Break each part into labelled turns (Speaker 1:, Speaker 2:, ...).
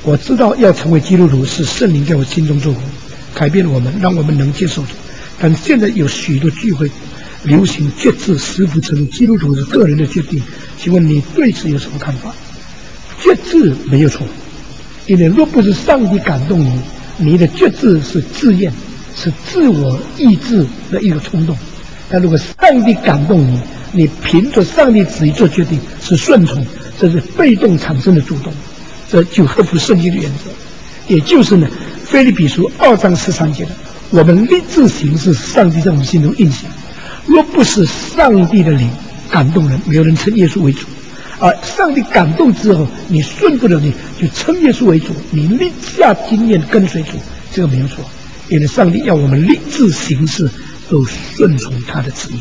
Speaker 1: 我知道要成为基督徒是圣灵在我心中做工，改变我们，让我们能接受主。但现在有许多聚会流行决志实不成基督徒是个人的决定，请问你对此有什么看法？决志没有错，因为若不是上帝感动你，你的决志是自愿，是自我意志的一个冲动。但如果上帝感动你，你凭着上帝旨意做决定是顺从，这是被动产生的主动，这就合乎圣经的原则。也就是呢，腓立比书2章13节的，我们立志行事，上帝在我们心中运行。若不是上帝的灵感动人，没有人称耶稣为主。而上帝感动之后，你顺不了你，就称耶稣为主，你立下经验跟随主，这个没有错。因为上帝要我们立志行事，都顺从他的旨意。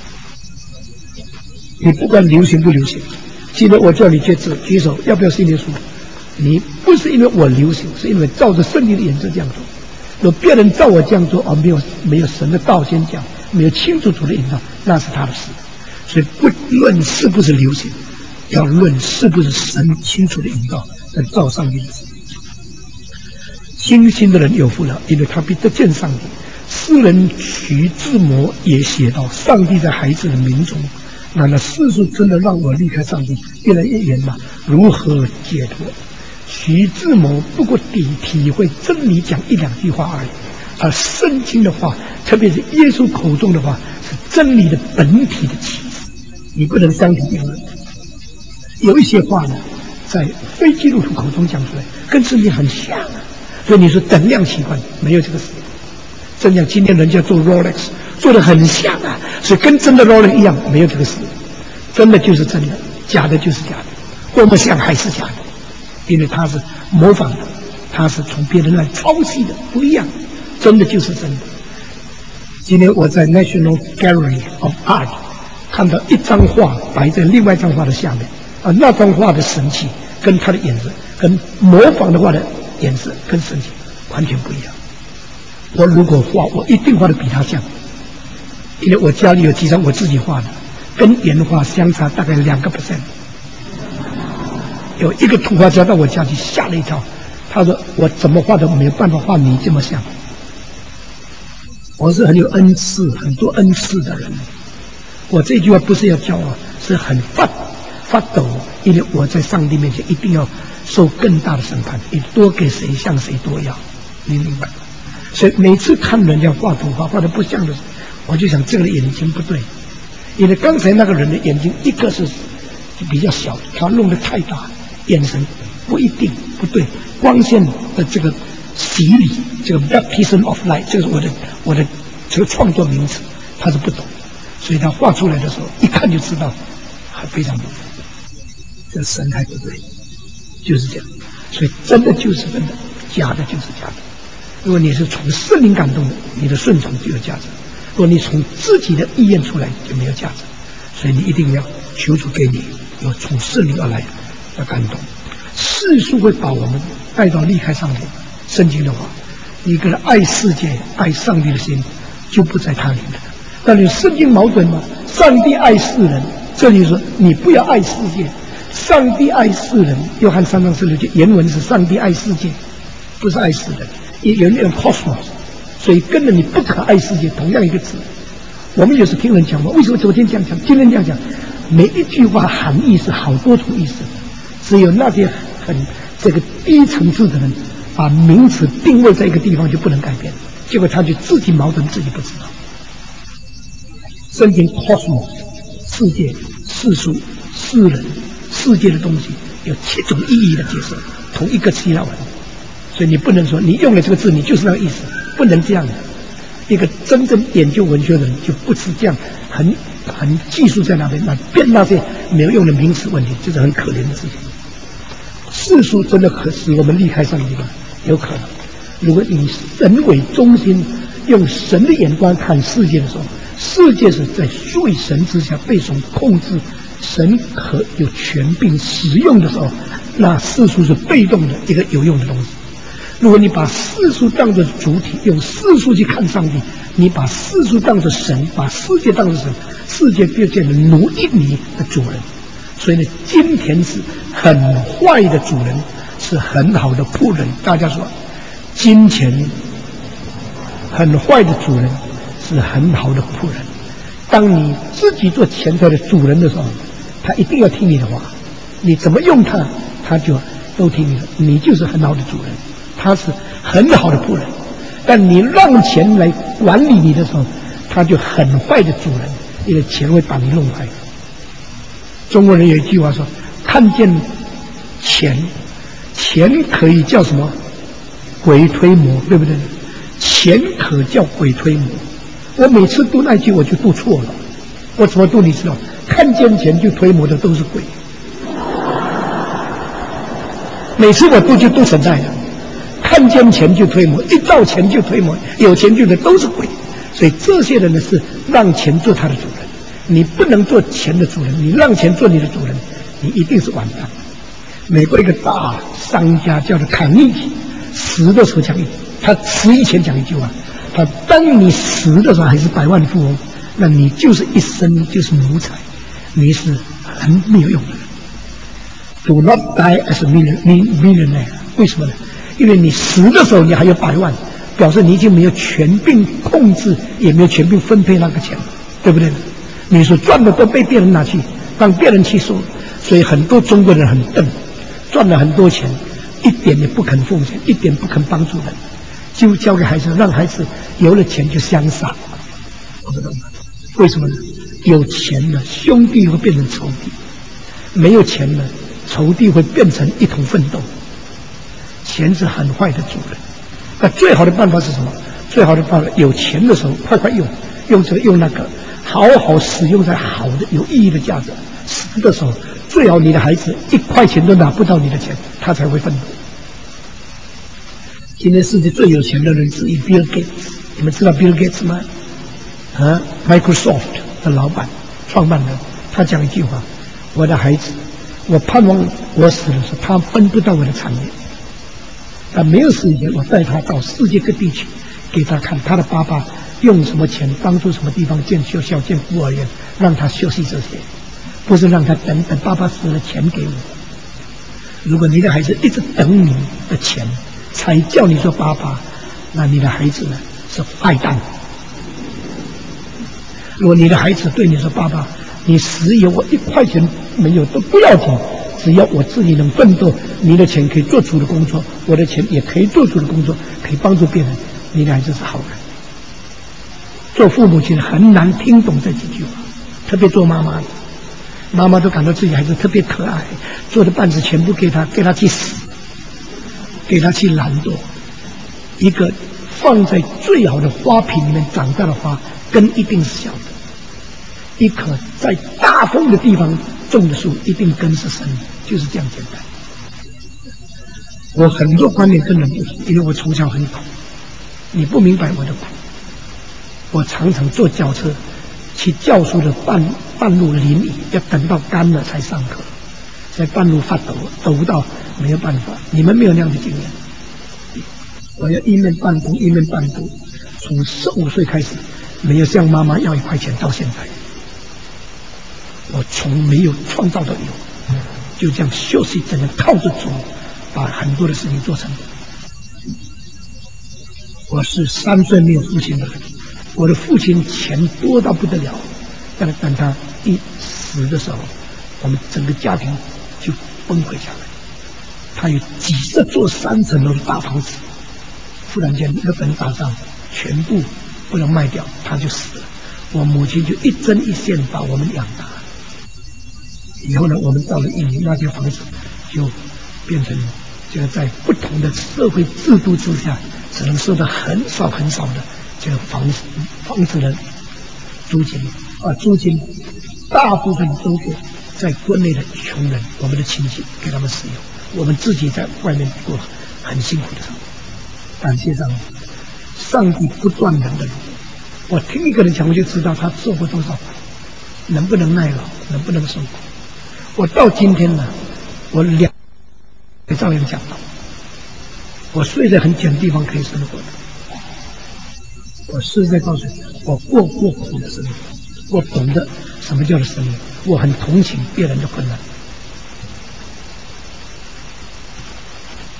Speaker 1: 你不管流行不流行，记得我叫你决志，举手，要不要信耶稣？你不是因为我流行，是因为照着圣经的原则这样做。有别人照我这样做，而没有神的道先讲，没有清楚主的引导，那是他的事。所以不论是不是流行，要论是不是神清楚的引导，在照上帝的旨意。信心的人有福了，因为他必得见上帝。诗人徐志摩也写道：上帝在孩子的民中，那世俗真的让我离开上帝越来越远吗？如何解脱？徐志摩不过体会真理讲1-2句话而已，而圣经的话，特别是耶稣口中的话，是真理的本体的启示，你不能相提并论。有一些话呢，在非基督徒口中讲出来，跟圣经很像啊，所以你说等量奇观，没有这个事。真像今天人家做 Rolex 做得很像啊，所以跟真的 Rolex 一样，没有这个事。真的就是真的，假的就是假的，多么像还是假的，因为它是模仿的，它是从别人来抄袭的，不一样。真的就是真的。今天我在 National Gallery of Art 看到一张画摆在另外一张画的下面，那张画的神奇跟它的颜色，跟模仿的画的颜色跟神奇完全不一样。我如果画，我一定画的比他像，因为我家里有几张我自己画的，跟原画相差大概2%。有一个图画家到我家去吓了一跳，他说我怎么画都没有办法画你这么像。我是很有恩赐，很多恩赐的人。我这句话不是要骄傲，是很发抖，因为我在上帝面前一定要受更大的审判，你多给谁向谁多要，你明白吗？所以每次看人家画图画得不像的时候，我就想这个眼睛不对，因为刚才那个人的眼睛一个是比较小，他弄得太大，眼神不一定不对，光线的这个洗礼，这个 baptism of light， 这是我的这个创作名词，他是不懂，所以他画出来的时候一看就知道还非常不对，这神还不对，就是这样。所以真的就是真的，假的就是假的。如果你是从圣灵感动的，你的顺从就有价值；如果你从自己的意愿出来，就没有价值。所以你一定要求主给你有从圣灵而来的感动。世俗会把我们带到离开上帝。圣经的话，一个人爱世界、爱上帝的心就不在他里面了。那你圣经矛盾吗？上帝爱世人，这里说你不要爱世界。上帝爱世人，约翰3章16节，原文是上帝爱世界，不是爱世人。有那种 cosmos， 所以跟着你不可爱世界同样一个字。我们有时听人讲话，为什么昨天这样讲，今天这样讲？每一句话含义是好多种意思，只有那些很这个低层次的人，把名词定位在一个地方就不能改变，结果他就自己矛盾，自己不知道。圣经 cosmos 世界、世俗、世人、世界的东西有7种意义的解释，同一个希腊文。所以你不能说你用了这个字你就是那个意思，不能这样的。一个真正研究文学的人就不是这样很技术在那边，那变那些没有用的名词问题，这是很可怜的事情。世俗真的可使我们离开上帝吗？有可能。如果以神为中心，用神的眼光看世界的时候，世界是在属于神之下被神控制，神可有权柄使用的时候，那世俗是被动的一个有用的东西。如果你把世俗当作主体，用世俗去看上帝，你把世俗当作神，把世界当作神，世界就变成奴役你的主人。所以呢，金田是很坏的主人， 是很好的仆人。大家说，金钱很坏的主人是很好的仆人。当你自己做钱财的主人的时候，他一定要听你的话，你怎么用它，他就都听你的，你就是很好的主人，他是很好的仆人。但你让钱来管理你的时候，他就很坏的主人，因为钱会把你弄坏。中国人有一句话说，看见钱可以叫什么鬼推磨，对不对？钱可叫鬼推磨。我每次读那句我就读错了，我怎么读你知道？看见钱就推磨的都是鬼。每次我读就读成这样，看见钱就推磨，一到钱就推磨，有钱就都是鬼。所以这些人呢是让钱做他的主人，你不能做钱的主人，你让钱做你的主人，你一定是完蛋。美国一个大商家叫做卡内基，死的时候讲，他死以前讲一句话，他当你死的时候还是百万富翁，那你就是一生就是奴才，你是很没有用的。Do not die as a millionaire。 为什么呢？因为你死的时候你还有百万，表示你已经没有权柄控制，也没有权柄分配那个钱，对不对？你所赚的都被别人拿去，让别人去收。所以很多中国人很笨，赚了很多钱，一点也不肯奉献，一点不肯帮助人，就交给孩子，让孩子有了钱就相杀。我不懂为什么呢？有钱了，兄弟会变成仇敌；没有钱了，仇敌会变成一同奋斗。钱是很坏的主人。那最好的办法是什么？最好的办法，有钱的时候快快用，用这个用那个，好好使用在好的有意义的价值。死的时候，最好你的孩子1块钱都拿不到你的钱，他才会奋斗。今天世界最有钱的人之一 Bill Gates， 你们知道 Bill Gates 吗？Microsoft 的老板、创办人，他讲一句话：我的孩子，我盼望我死的时候，他分不到我的产业。但没有死以前，我带他到世界各地去，给他看他的爸爸用什么钱帮助什么地方建学校、建孤儿院，让他学习这些，不是让他等爸爸死了钱给我。如果你的孩子一直等你的钱才叫你说爸爸，那你的孩子呢是坏蛋。如果你的孩子对你说爸爸，你死有我1块钱没有都不要紧，只要我自己能奋斗，你的钱可以做主的工作，我的钱也可以做主的工作，可以帮助别人，你的孩子是好人。做父母亲很难听懂这几句话，特别做妈妈的，妈妈都感到自己孩子特别可爱，做的半子全部给他去死，给他去懒惰。一个放在最好的花瓶里面长大的花，根一定是小的；一棵在大风的地方种的树，一定根是深的，就是这样简单。我很多观念跟人不同，因为我从小很苦，你不明白我的苦。我常常坐轿车去教书的半路淋雨，要等到干了才上课，在半路发抖到没有办法。你们没有那样的经验。我要一面办公一面办公，从15岁开始，没有向妈妈要1块钱到现在，我从没有创造到有，就这样休息，只能靠着主，把很多的事情做成。我是3岁没有父亲的人，我的父亲钱多到不得了，但等他一死的时候，我们整个家庭就崩溃下来。他有几十座3层楼的大房子，忽然间日本打仗，全部不能卖掉，他就死了。我母亲就一针一线把我们养大。以后呢，我们到了印尼，那间房子就变成这个在不同的社会制度之下，只能收到很少很少的这个房子的租金租金大部分都给在国内的穷人，我们的亲戚给他们使用，我们自己在外面过很辛苦的生活。感谢上帝，上帝不断人的。我听一个人讲，我就知道他受过多少苦，能不能耐劳，能不能受苦。我到今天呢，我2照样讲到，我睡在很简的地方可以生活的。我实在告诉你，我过苦的生活，我懂得什么叫做生命，我很同情别人的困难。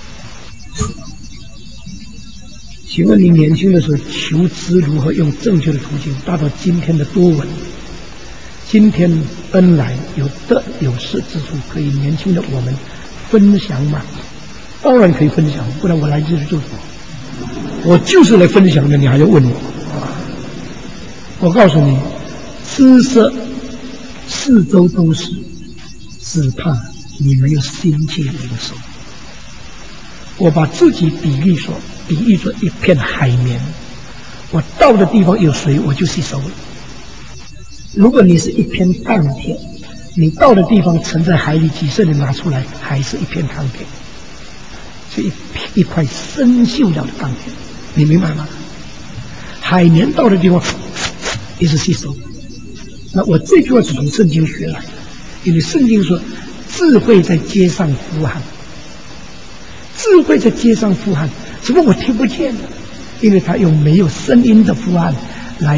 Speaker 1: 请问你年轻的时候求知如何用正确的途径达到今天的多闻？今天恩来有得有失之处，可以年轻的我们分享吗？当然可以分享，不然我来这里做什么？我就是来分享的，你还要问我？我告诉你，知识四周都是，只怕你没有心去领受。我把自己比喻说一片海绵，我到的地方有水，我就吸收了。如果你是一片钢铁，你到的地方沉在海里几十年拿出来，还是一片钢铁，是一块生锈了的钢铁，你明白吗？海绵到的地方也是吸收。那我这句话是从圣经学来的，因为圣经说智慧在街上呼喊，智慧在街上呼喊，怎么我听不见呢？因为他用没有声音的呼喊来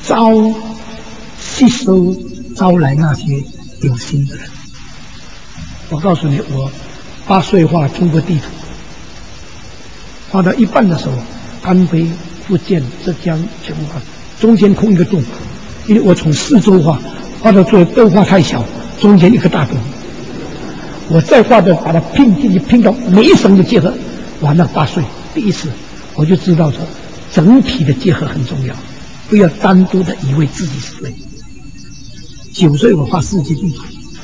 Speaker 1: 吸收招来那些有心的人。我告诉你，我8岁画中国地图，画到一半的时候，安徽、福建、浙江全部画，中间空一个洞，因为我从四周画到最后都画太小，中间一个大洞。我再画的把它拼进去，拼到每一省的结合。哇，那8岁第一次我就知道说，整体的结合很重要，不要单独的以为自己是对。9岁我画世界地图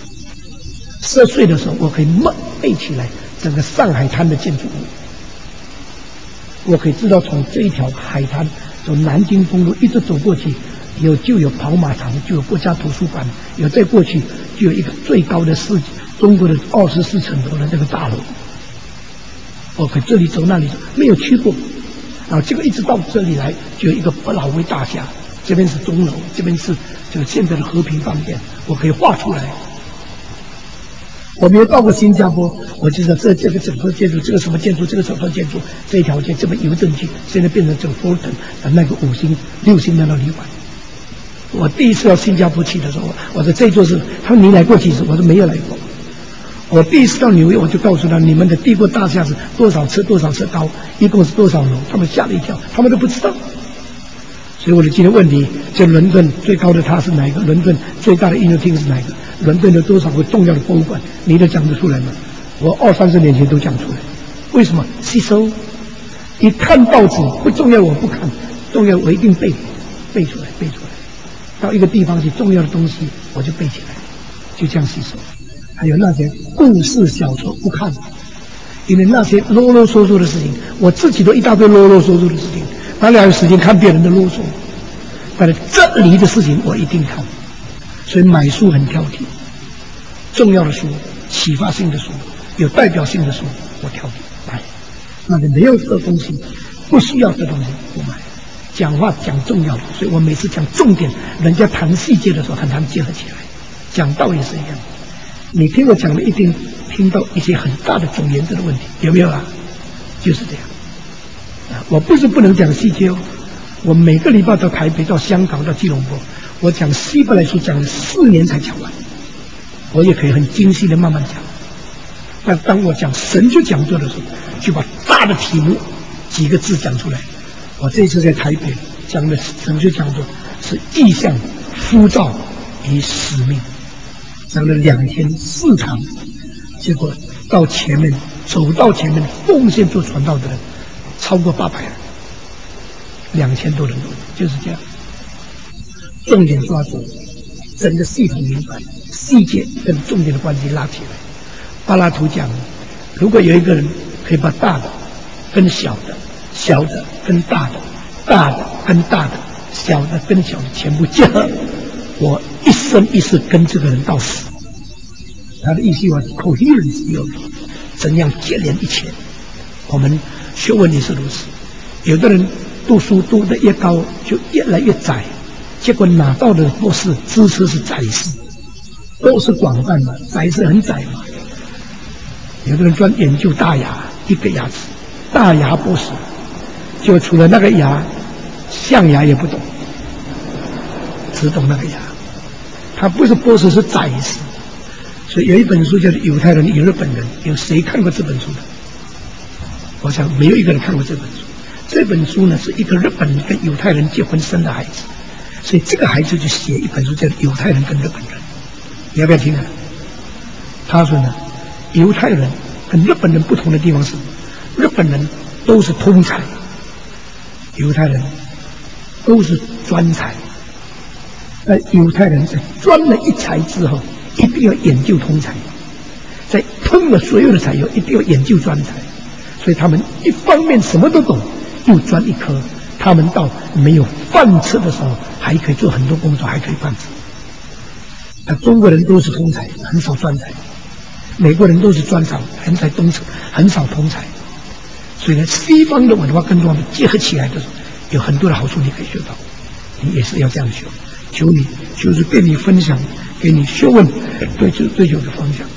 Speaker 1: ，10岁的时候我可以背起来整个上海滩的建筑物，我可以知道从这一条海滩从南京公路一直走过去，就有跑马场，就有国家图书馆，有再过去就有一个最高的中国的24层楼的那个大楼。我可以这里走那里走，没有去过。然后结果一直到这里来，就有一个百老汇大厦，这边是钟楼，这边是就是现在的和平饭店，我可以画出来。我没有到过新加坡，我就知道这个整个建筑，这个什么建筑，这个什么建筑，这一条街这么邮政局，现在变成这个 Fulton 那个5星、6星的那旅馆。我第一次到新加坡去的时候，我说这座是，他说你来过几次？我说没有来过。我第一次到纽约，我就告诉他你们的帝国大厦是多少车高，一共是多少楼，他们吓了一跳，他们都不知道。所以我就今天问你，在伦敦最高的塔是哪一个？伦敦最大的音乐厅是哪一个？伦敦有多少个重要的博物馆？你都讲得出来吗？我20-30年前都讲出来。为什么？吸收。一看报纸不重要，我不看；重要我一定背出来。到一个地方去，重要的东西我就背起来，就这样吸收。还有那些故事小说不看，因为那些啰啰嗦嗦的事情，我自己都一大堆啰啰嗦嗦的事情，哪里还有时间看别人的啰嗦？但是这里的事情我一定看，所以买书很挑剔，重要的书、启发性的书、有代表性的书我挑剔买，那个没有的东西、不需要的东西不买。讲话讲重要的，所以我每次讲重点，人家谈细节的时候很难结合起来。讲道也是一样。你听我讲的，一定听到一些很大的总原则的问题，有没有啊？就是这样。我不是不能讲细节哦，我每个礼拜到台北、到香港、到吉隆坡，我讲希伯来书讲了4年才讲完，我也可以很精细的慢慢讲。但当我讲神学讲座的时候，就把大的题目几个字讲出来。我这次在台北讲的神学讲座是意向、呼召与使命。讲了2天4堂，结果走到前面奉献做传道的人超过800人，2000多人多，就是这样。重点抓住，整个系统明白，细节跟重点的关系拉起来。柏拉图讲，如果有一个人可以把大的跟小的、小的跟大的、大的跟大的、小的跟小的全部结合，我一生一世跟这个人到死。他的意思是 coherence 有怎样接连一切。我们学问也是如此，有的人读书读得越高就越来越窄，结果拿到的博士知识是窄式，都是广泛嘛，窄是很窄嘛。有的人专研究大牙，一个牙齿，大牙博士，就除了那个牙，象牙也不懂，只懂那个牙。他不是博士，是窄式。所以有一本书叫做《犹太人与日本人》，有谁看过这本书的？ 我想没有一个人看过这本书。这本书呢是一个日本人跟犹太人结婚生的孩子，所以这个孩子就写一本书叫《犹太人跟日本人》，你要不要听啊？他说呢，犹太人跟日本人不同的地方是，日本人都是通才，犹太人都是专才。犹太人在专了一才之后，一定要研究通才，在通了所有的才以后，一定要研究专才。所以他们一方面什么都懂，又专一科。他们到没有饭吃的时候，还可以做很多工作，还可以饭吃。中国人都是通才，很少专才；美国人都是专才，很少通才。所以呢，西方的文化跟我们结合起来的时候，有很多的好处你可以学到。你也是要这样学。求你，就是跟你分享，给你学问追求的方向。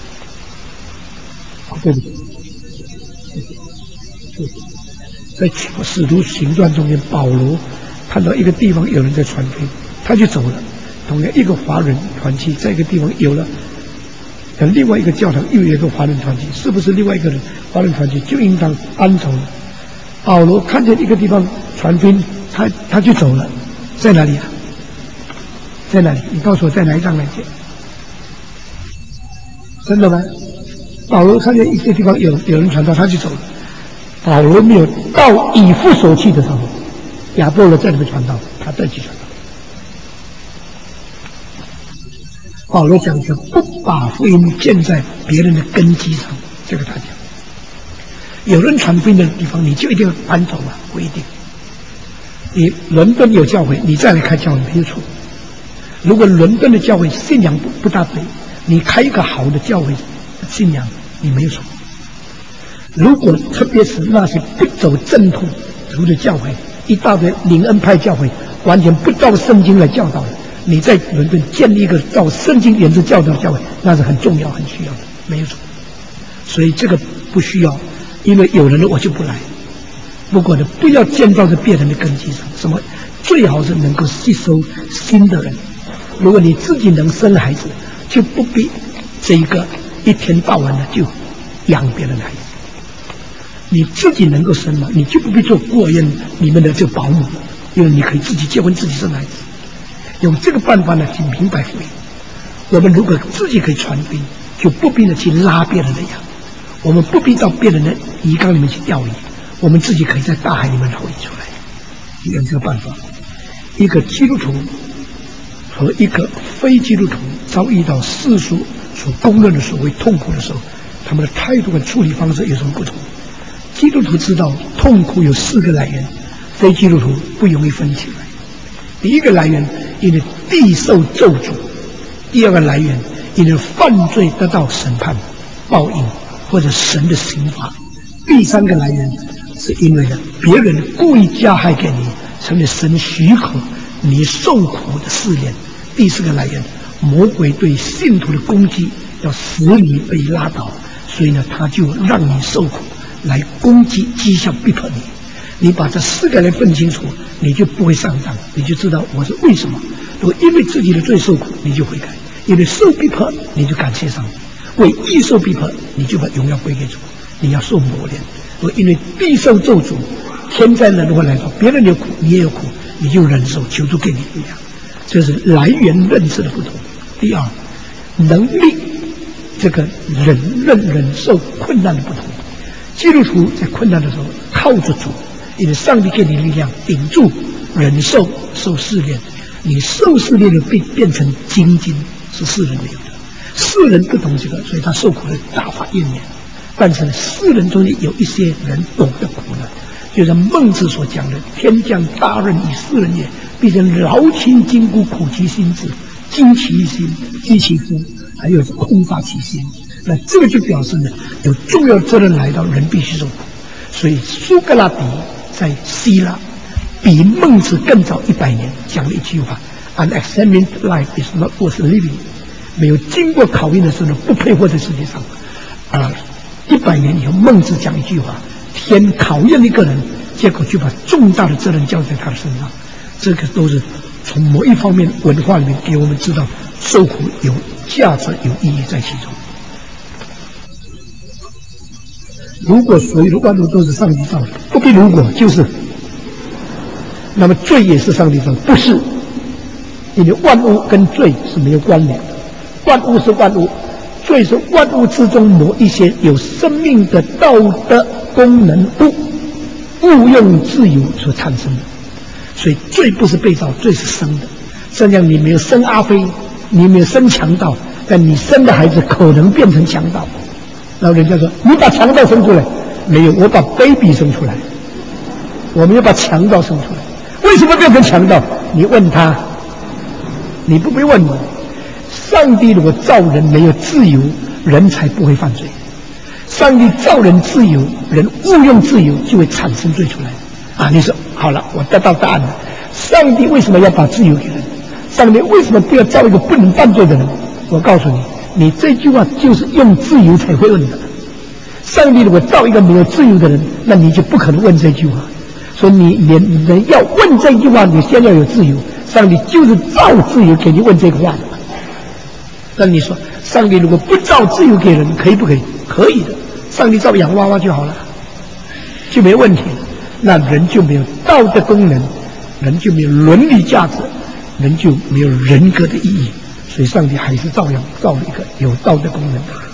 Speaker 1: 对不对？在使徒行传中间，保罗看到一个地方有人在传福音，他就走了。同样一个华人团体，在一个地方有了，另外一个教堂又有一个华人团体，是不是另外一个人华人团体就应当搬走了？保罗看见一个地方传福音，他就走了，在哪里啊？在哪里？你告诉我，在哪一章来讲？真的吗？保罗看见一个地方有人传道，他就走了。保罗没有到以弗所去的时候，亚波罗在那边传道，他再去传道。保罗讲是不把福音建在别人的根基上，这个他讲。有人传福音的地方，你就一定要搬走吗？不一定。你伦敦有教会，你再来开教会没有错。如果伦敦的教会信仰不大对，你开一个好的教会信仰，你没有错。如果特别是那些不走正途的教会，一大堆灵恩派教会，完全不照圣经来教导的，你在伦敦建立一个照圣经原则教导的教会，那是很重要很需要的，没有错。所以这个不需要，因为有人了我就不来。不过呢，不要建造在别人的根基上，什么最好是能够吸收新的人。如果你自己能生孩子，就不必这一个一天到晚的就养别人的孩子。你自己能够生嘛，你就不必做孤儿院里面的这个保姆，因为你可以自己结婚，自己生孩子。用这个办法呢，去明白福音。我们如果自己可以传福音，就不必呢去拉别人的羊，我们不必到别人的鱼缸里面去钓鱼，我们自己可以在大海里面投鱼出来。用这个办法，一个基督徒和一个非基督徒遭遇到世俗所公认的所谓痛苦的时候，他们的态度和处理方式有什么不同？基督徒知道痛苦有4个来源，非基督徒不容易分起来。第一个来源，因为地受咒诅；第二个来源，因为犯罪得到审判、报应或者神的刑罚；第三个来源，是因为别人故意加害给你，成为神许可你受苦的试炼；第四个来源，魔鬼对信徒的攻击，要使你被拉倒，所以呢，他就让你受苦，来攻击、讥笑、逼迫你。你把这4个来分清楚，你就不会上当，你就知道我是为什么。如果因为自己的罪受苦，你就悔改；因为受逼迫，你就感谢上帝；为义受逼迫，你就把荣耀归给主。你要受磨练。如果因为必受咒诅，天灾人祸来到，别人有苦，你也有苦，你就忍受，求主给你力量。这是来源认识的不同。第二，能力这个忍受困难的不同。基督徒在困难的时候靠着主，因为上帝给你力量，顶住忍受受试炼。你受试炼的变成精进，是世人没有的。世人不懂这个，所以他受苦的大发怨言。但是世人中间有一些人懂得苦难，就像孟子所讲的：“天降大任于斯人也，必先劳其筋骨，苦其心志，精其心，居其肤，还有空发其心。”那这个就表示呢，有重要责任来到，人必须受苦。所以苏格拉底在希腊比孟子更早100年讲了一句话 ：“Unexamined life is not worth living。”没有经过考验的时候呢，不配活在世界上。100年以后，孟子讲一句话：天考验一个人，结果就把重大的责任交在他的身上。这个都是从某一方面文化里面给我们知道，受苦有价值、有意义在其中。 如果所有的万物都是上帝造的，不必如果就是，那么罪也是上帝造的，不是？因为万物跟罪是没有关联的，万物是万物，罪是万物之中某一些有生命的道德功能误用自由所产生的，所以罪不是被造，罪是生的。这样你没有生阿飞，你没有生强盗，但你生的孩子可能变成强盗。然后人家说你把强盗生出来，没有，我把 baby 生出来，我没有把强盗生出来。为什么变成强盗？你问他，你不必问我。上帝如果造人没有自由，人才不会犯罪。上帝造人自由，人误用自由就会产生罪出来。啊，你说好了，我得到答案了。上帝为什么要把自由给人？上帝为什么不要造一个不能犯罪的人？我告诉你，你这句话就是用自由才会问的。上帝如果造一个没有自由的人，那你就不可能问这句话。所以你人要问这句话，你先要有自由。上帝就是造自由给你问这个话的。那你说，上帝如果不造自由给人，可以不可以？可以的。上帝造洋娃娃就好了，就没问题了。那人就没有道德功能，人就没有伦理价值，人就没有人格的意义。所以上帝还是照样造了一个有道德功能的人。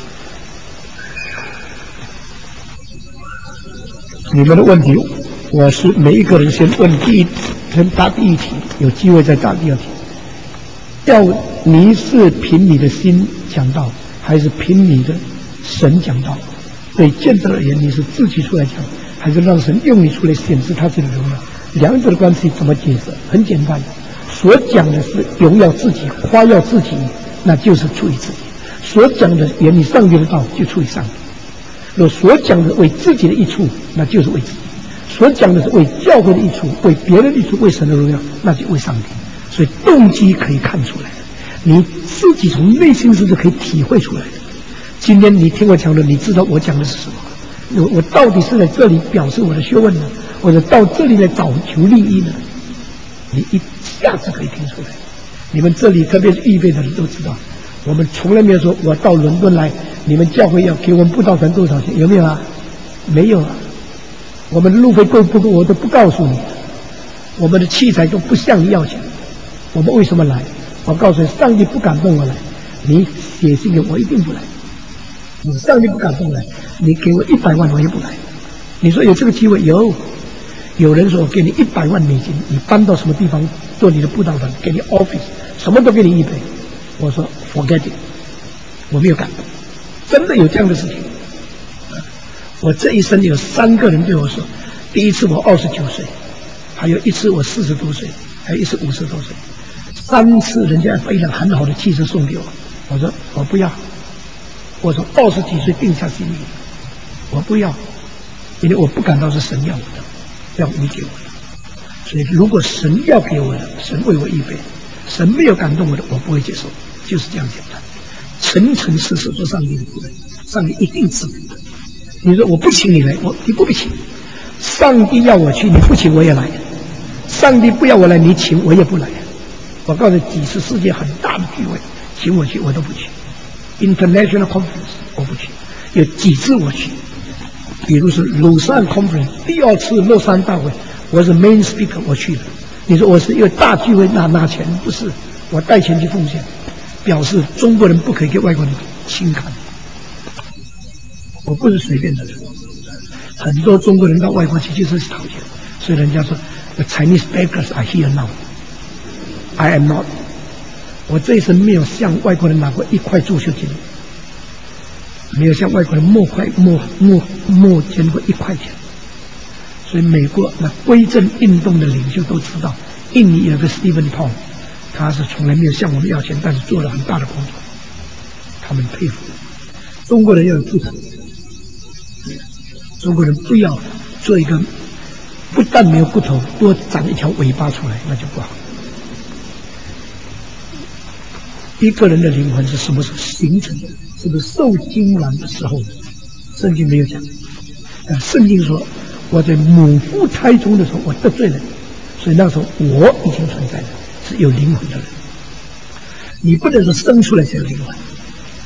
Speaker 1: 你们的问题，我是每一个人先问先答第一题，有机会再答第二题。要你是凭你的心讲道，还是凭你的神讲道？对见证而言，你是自己出来讲，还是让神用你出来显示他自己的荣耀？两者的关系怎么解释？很简单，所讲的是荣耀自己、夸耀自己，那就是出于自己；所讲的言语上帝的道，就出于上帝。若所讲的为自己的益处，那就是为自己；所讲的是为教会的益处、为别人的益处、为神的荣耀，那就为上帝。所以动机可以看出来的，你自己从内心是可以体会出来的。今天你听我讲的，你知道我讲的是什么？我到底是在这里表示我的学问呢，或者到这里来找求利益呢？你一下子可以听出来。你们这里特别是预备的人都知道，我们从来没有说我到伦敦来，你们教会要给我们布道团多少钱？有没有啊？没有啊。我们的路费够不够我都不告诉你，我们的器材都不向你要钱。我们为什么来？我告诉你，上帝不感动我来，你写信给我一定不来。你上帝不感动来，你给我100万我也不来。你说有这个机会？有人说我给你100万美金，你搬到什么地方做你的布道团，给你 office， 什么都给你预备。我说 forget it， 我没有感动。真的有这样的事情。我这一生有3个人对我说，第一次我29岁，还有一次我40多岁，还有一次50多岁。3次人家把一辆很好的汽车送给我，我说我不要。我从20几岁定下心意，我不要，因为我不感到是神要我的，要你给我的。所以如果神要给我的，神为我预备；神没有感动我的，我不会接受，就是这样简单。诚诚实实做上帝的仆人，上帝一定赐福。你说我不请你来，你不必请。上帝要我去，你不请我也来；上帝不要我来，你请我也不来。我告诉你，几次世界很大的聚会，请我去我都不去。International Conference 我不去，有几次我去，比如是鲁山 Conference 第2次洛杉大会，我是 main speaker 我去了。你说我是因为大聚会拿钱？不是，我带钱去奉献，表示中国人不可以给外国人轻看。我不是随便的人，很多中国人到外国去就是讨钱，所以人家说 The Chinese beggars are here now. I am not。我这一生没有向外国人拿过1块助学金，没有向外国人募捐过1块钱。所以美国那归正运动的领袖都知道，印尼有个 Stephen Tong， 他是从来没有向我们要钱，但是做了很大的工作，他们佩服。中国人要有不同，中国人不要做一个不但没有骨头，多长一条尾巴出来，那就不好。一个人的灵魂是什么时候形成的？是不是受精卵的时候？圣经没有讲，但圣经说我在母腹胎中的时候我得罪了你，所以那时候我已经存在了，是有灵魂的人。你不能说生出来才有灵魂，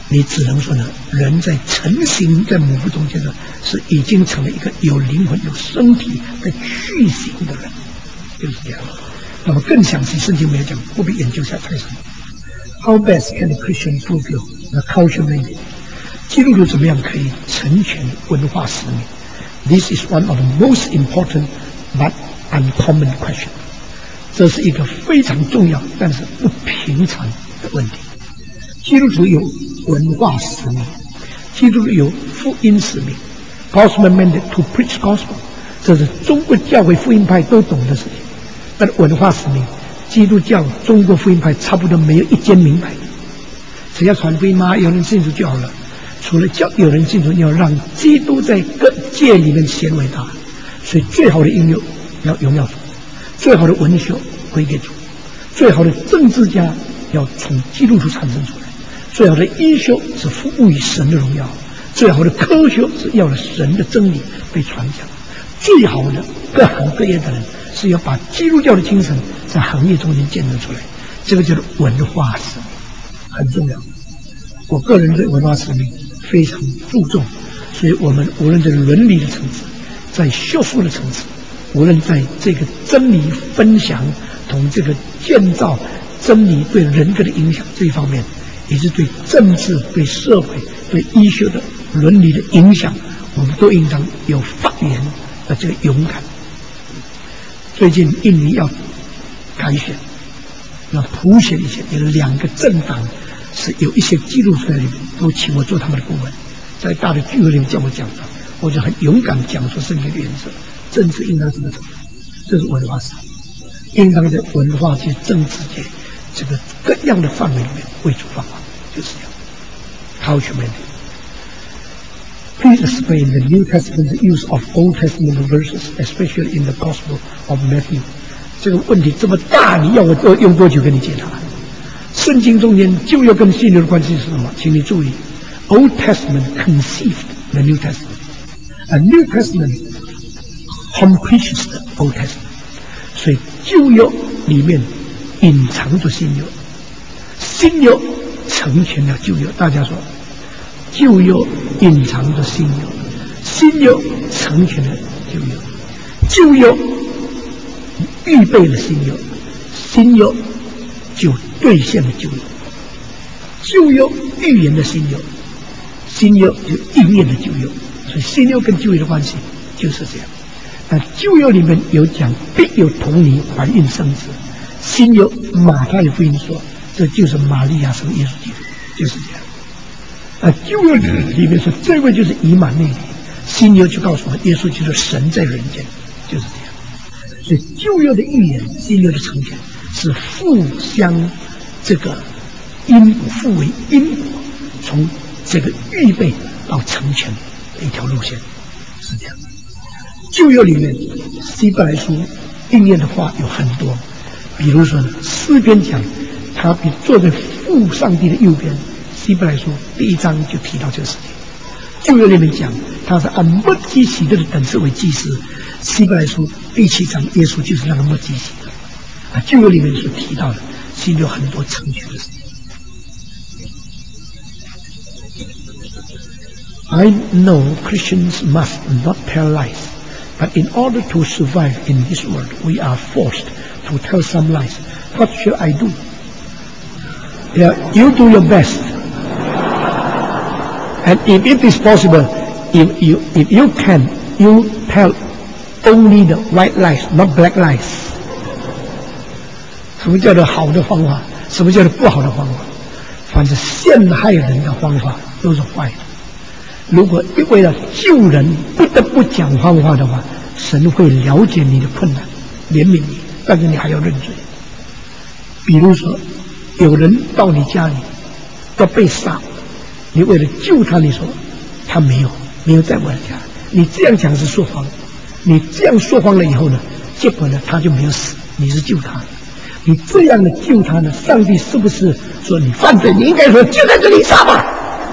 Speaker 1: 你只能说呢，人在成型在母腹中间呢，是已经成了一个有灵魂、有身体的具形的人，就是这样。那么更详细，圣经没有讲，不必研究下太深。How best can a Christian fulfill the cultural mandate？ 基督徒怎么样可以成全文化使命 ？This is one of the most important but uncommon questions。这是一个非常重要但是不平常的问题。基督徒有文化使命，基督徒有福音使命 ，Gospel mandate to preach gospel， 这是中国教会福音派都懂的事情。但文化使命，基督教、中国福音派差不多没有一间明白的。只要传福音嘛，有人信主就好了。除了叫有人信主，要让基督在各界里面显伟大。所以最好的音乐要荣耀主，最好的文学归给主，最好的政治家要从基督徒产生出来，最好的医学是服务于神的荣耀，最好的科学是要了神的真理被传讲，最好的各行各业的人是要把基督教的精神在行业中间见证出来，这个叫做文化使命，很重要。我个人对文化使命非常注重，所以我们无论在伦理的层次，在学术的层次，无论在这个真理分享同这个建造真理对人格的影响这一方面，也是对政治、对社会、对医学的伦理的影响，我们都应当有发言的这个勇敢。最近印尼要改选，要普选一些，有2个政党是有一些基督徒在里面，都请我做他们的顾问，在大的聚会里面叫我讲的，我就很勇敢讲出圣经的原则，政治应当怎么走，这是文化使命，应当在文化界、政治界这个各样的范围里面为主发光，就是这样。Culture mandate. Please explain the New Testament's use of Old Testament verses, especially in the Gospel of Matthew. 这个问题这么大，你要我用多久跟你解答？圣经中间旧约跟新约的关系是什么？请你注意 ，Old Testament conceived the New Testament, and New Testament completes the Old Testament. 所以旧约里面隐藏着新约，新约成全了旧约。大家说，旧约隐藏着新约，新约成全了旧约，旧约预备了新约，新约就兑现了旧约，旧约预言了新约，新约就应验了旧约。所以新约跟旧约的关系就是这样。那旧约里面有讲必有童女怀孕生子，新约马太福音说这就是玛利亚生耶稣基督，就是这样。旧约里面说这位就是以马内利，新约就告诉我们耶稣就是神在人间，就是这样。所以旧约的预言，新约的成全是互相这个因果互为因果，从这个预备到成全的一条路线，是这样。旧约里面希伯来书应验的话有很多，比如说诗篇讲他比坐在父上帝的右边，希伯来书1章就提到这个事情。旧约里面讲他是按末基洗德的等次为祭司，希伯来书7章耶稣就是那个末基洗德。旧约里面所提到的新约很多成全的事情。I know Christians must not tell lies, but in order to survive in this world, we are forced to tell some lies. What shall I do? Yeah, you do your best. And if it is possible, if you can, you tell only the white lies, not black lies. 什么叫做好的方法？什么叫做不好的方法？凡是陷害人的方法都是坏的。如果为了救人不得不讲方法的话，神会了解你的困难，怜悯你，但是你还要认罪。比如说，有人到你家里要被杀，你为了救他，你说他没有在我的家，你这样讲是说谎，你这样说谎了以后呢，结果呢他就没有死，你是救他的。你这样的救他呢，上帝是不是说你犯罪？你应该说就在这里杀吧。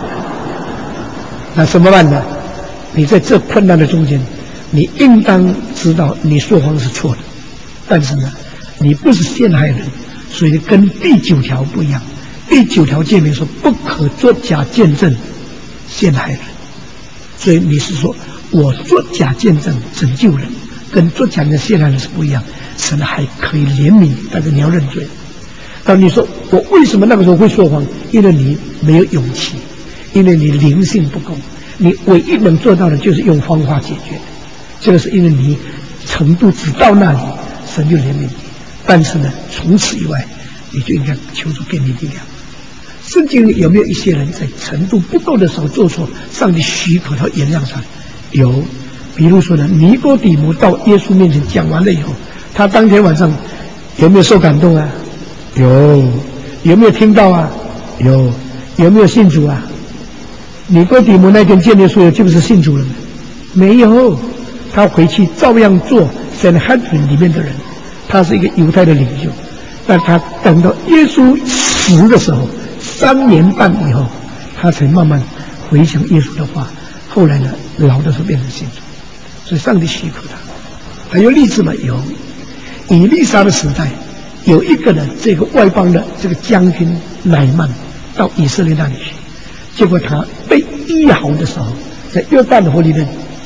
Speaker 1: 那怎么办呢？你在这困难的中间，你应当知道你说谎是错的，但是呢，你不是陷害人，所以跟第9条不一样。 第9条诫命说不可作假见证陷害人，所以你是说我作假见证拯救人，跟作假见证陷害人是不一样。神还可以怜悯你，但是你要认罪。但你说我为什么那个时候会说谎？因为你没有勇气，因为你灵性不够，你唯一能做到的就是用方法解决。这个是因为你程度只到那里，神就怜悯你。但是呢，从此以外，你就应该求主给你力量。圣经里有没有一些人在程度不够的时候做错，上帝许可他原谅他？有，比如说呢，尼哥底母到耶稣面前讲完了以后，他当天晚上有没有受感动啊？有。有没有听到啊？有。有没有信主啊？尼哥底母那天见耶稣是不是信主了？没有，他回去照样做圣哈顿里面的人，他是一个犹太的领袖。但他等到耶稣死的时候，3年半以后，他才慢慢回想耶稣的话。后来呢，老的时候变成信主，所以上帝许可他。还有例子吗？有。以利沙的时代，有一个人，这个外邦的这个将军乃曼到以色列那里去，结果他被医好的时候，在约旦河里面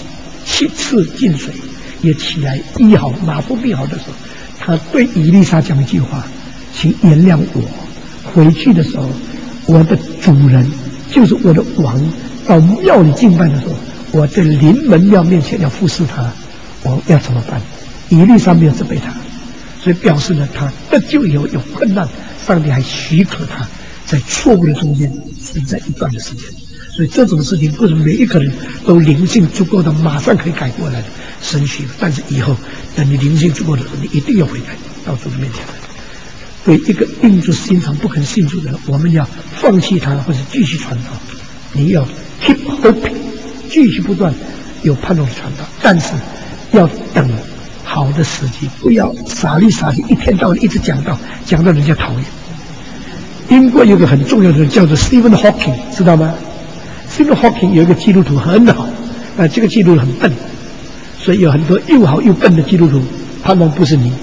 Speaker 1: 7次进水，也起来医好马蜂病好的时候，他对以利沙讲一句话：请原谅我，回去的时候，我的主人就是我的王，到庙里敬拜的时候，我在临门庙面前要服侍他，我要怎么办？以利沙没有责备他，所以表示呢，他得救以后有困难，上帝还许可他在错误的中间死在一段的时间。所以这种事情不是每一个人都灵性足够的马上可以改过来的，神许。但是以后等你灵性足够的时候，你一定要悔改到主的面前来。对一个硬着心肠不肯信主的人，我们要放弃他，或者继续传道。你要 keep hoping， 继续不断有盼望的传道，但是要等好的时机，不要傻里傻气，一天到晚一直讲到人家讨厌。英国有个很重要的人叫做 Stephen Hawking， 知道吗？ Stephen Hawking 有一个基督徒很好，但这个基督徒很笨，所以有很多又好又笨的基督徒，盼望不是你，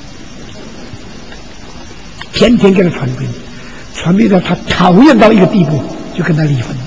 Speaker 1: 天天给他传遍，传遍到他讨厌到一个地步，就跟他离婚了。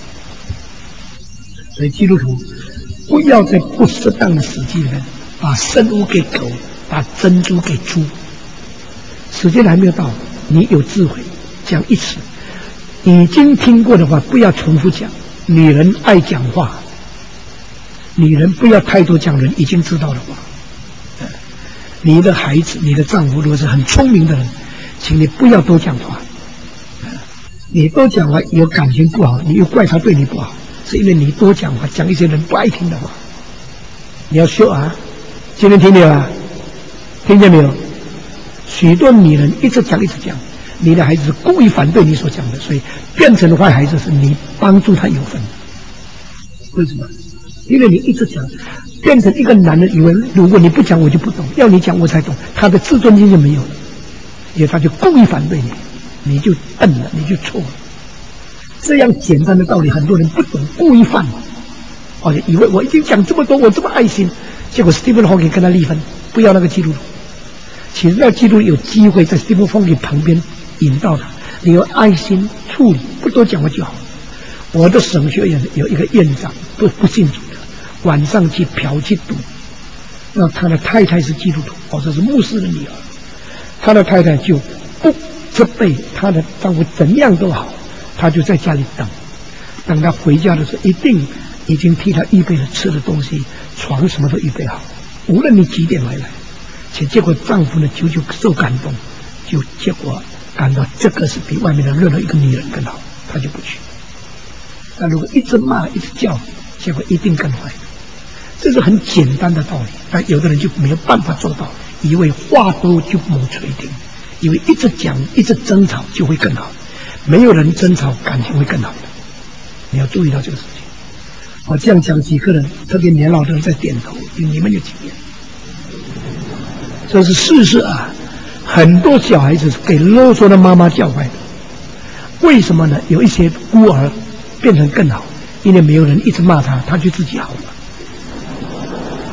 Speaker 1: 所以基督徒不要在不适当的时机里面把生物给狗，把珍珠给猪。时间还没有到，你有智慧讲一次，已经听过的话不要重复讲。女人爱讲话，女人不要太多讲人已经知道的话。你的孩子你的丈夫如果是很聪明的人，请你不要多讲话。你多讲话有感情不好，你又怪他对你不好，是因为你多讲话，讲一些人不爱听的话。你要修啊，今天听没有啊？听见没有？许多女人一直讲，你的孩子是故意反对你所讲的，所以变成坏孩子是你帮助他有份。为什么？因为你一直讲，变成一个男人以为如果你不讲我就不懂，要你讲我才懂，他的自尊心就没有了，因为他就故意反对你，你就笨了，你就错了。这样简单的道理很多人不懂，故意犯，以为我已经讲这么多，我这么爱心，结果 Stephen Hawking 跟他离婚，不要那个基督徒。其实那基督徒有机会在 Stephen Hawking 旁边引导他，你有爱心处理，不多讲话就好。我的神学院有一个院长不信主的，晚上去嫖去赌，那他的太太是基督徒，或者是牧师的女儿，他的太太就不责备他的丈夫怎样都好，他就在家里等他回家的时候，一定已经替他预备了吃的东西，床什么都预备好，无论你几点回来。结果丈夫呢就受感动，就结果感到这个是比外面的任何一个女人更好，他就不去。但如果一直骂一直叫，结果一定更坏。这是很简单的道理，但有的人就没有办法做到，以为话多就谋垂听，以为一直讲一直争吵就会更好，没有人争吵感情会更好的。你要注意到这个事情。我这样讲，几个人特别年老的人在点头，因为你们有经验。这是事实啊！很多小孩子给啰嗦的妈妈教坏的，为什么呢？有一些孤儿变成更好，因为没有人一直骂他，他就自己好了。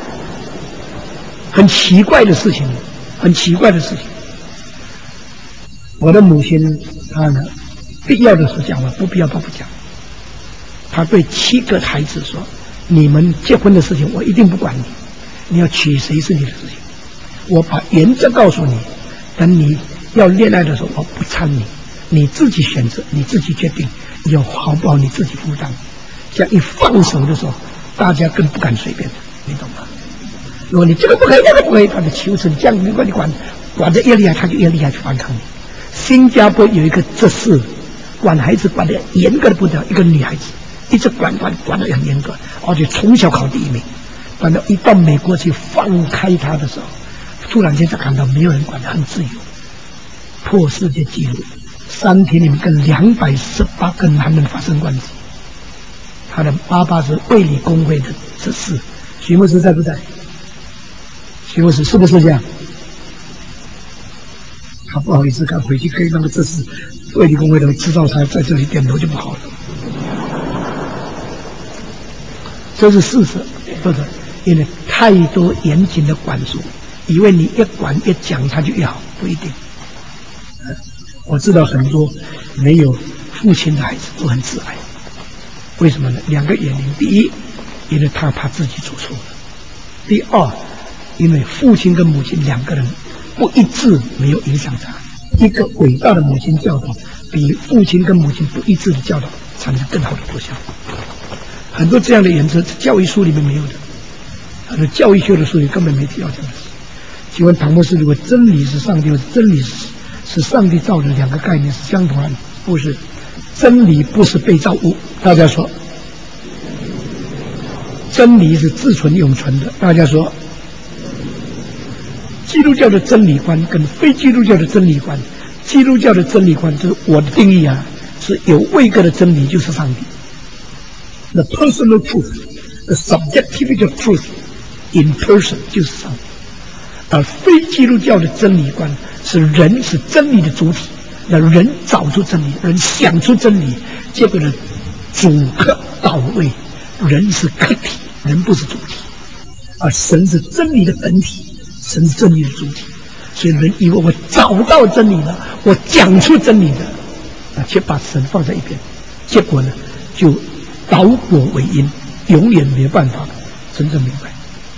Speaker 1: 很奇怪的事情，很奇怪的事情。我的母亲她呢必要的时候讲完，不必要他不讲。他对7个孩子说：“你们结婚的事情我一定不管你，你要娶谁是你的事情。我把原则告诉你，等你要恋爱的时候，我不掺你，你自己选择，你自己决定，有好不好你自己负担。这样一放手的时候，大家更不敢随便，你懂吗？如果你这个不可以，那个不可以，他就求死，这样如果你管得越厉害，他就越厉害去反抗你。新加坡有一个执事，管孩子管得严格的不得了，一个女孩子。”一直管得很严格，而且从小考第1名。等到一到美国去放开他的时候，突然间他感到没有人管得很自由，破世界纪录，3天里面跟218个男人发生关系。他的爸爸是卫理公会的执事，徐牧师在不在？徐牧师是不是这样？他不好意思，赶回去跟那个执事卫理公会的知道他在这里点头就不好了。这是事实，不是因为太多严谨的管束，以为你越管越讲他就越好，不一定。我知道很多没有父亲的孩子都很自爱，为什么呢？2个原因：第一，因为他怕自己做错了；第二，因为父亲跟母亲2个人不一致，没有影响他。一个伟大的母亲教导，比父亲跟母亲不一致的教导产生更好的果效。很多这样的原则，教育书里面没有的，很多教育学的书里根本没提到这样的事。请问唐博士，如果真理是上帝，或者真理是上帝造的，2个概念是相同的？不是，真理不是被造物。大家说，真理是自存永存的。大家说，基督教的真理观跟非基督教的真理观，基督教的真理观就是我的定义啊，是有位格的真理就是上帝。The personal truth, the subjectivity of truth in person 就是上帝，而非基督教的真理观是人是真理的主体，那人找出真理，人想出真理，结果呢主客到位，人是客体，人不是主体，而神是真理的本体，神是真理的主体，所以人以为我找到真理了，我讲出真理的，却把神放在一边，结果呢就倒果为因，永远没办法真正明白。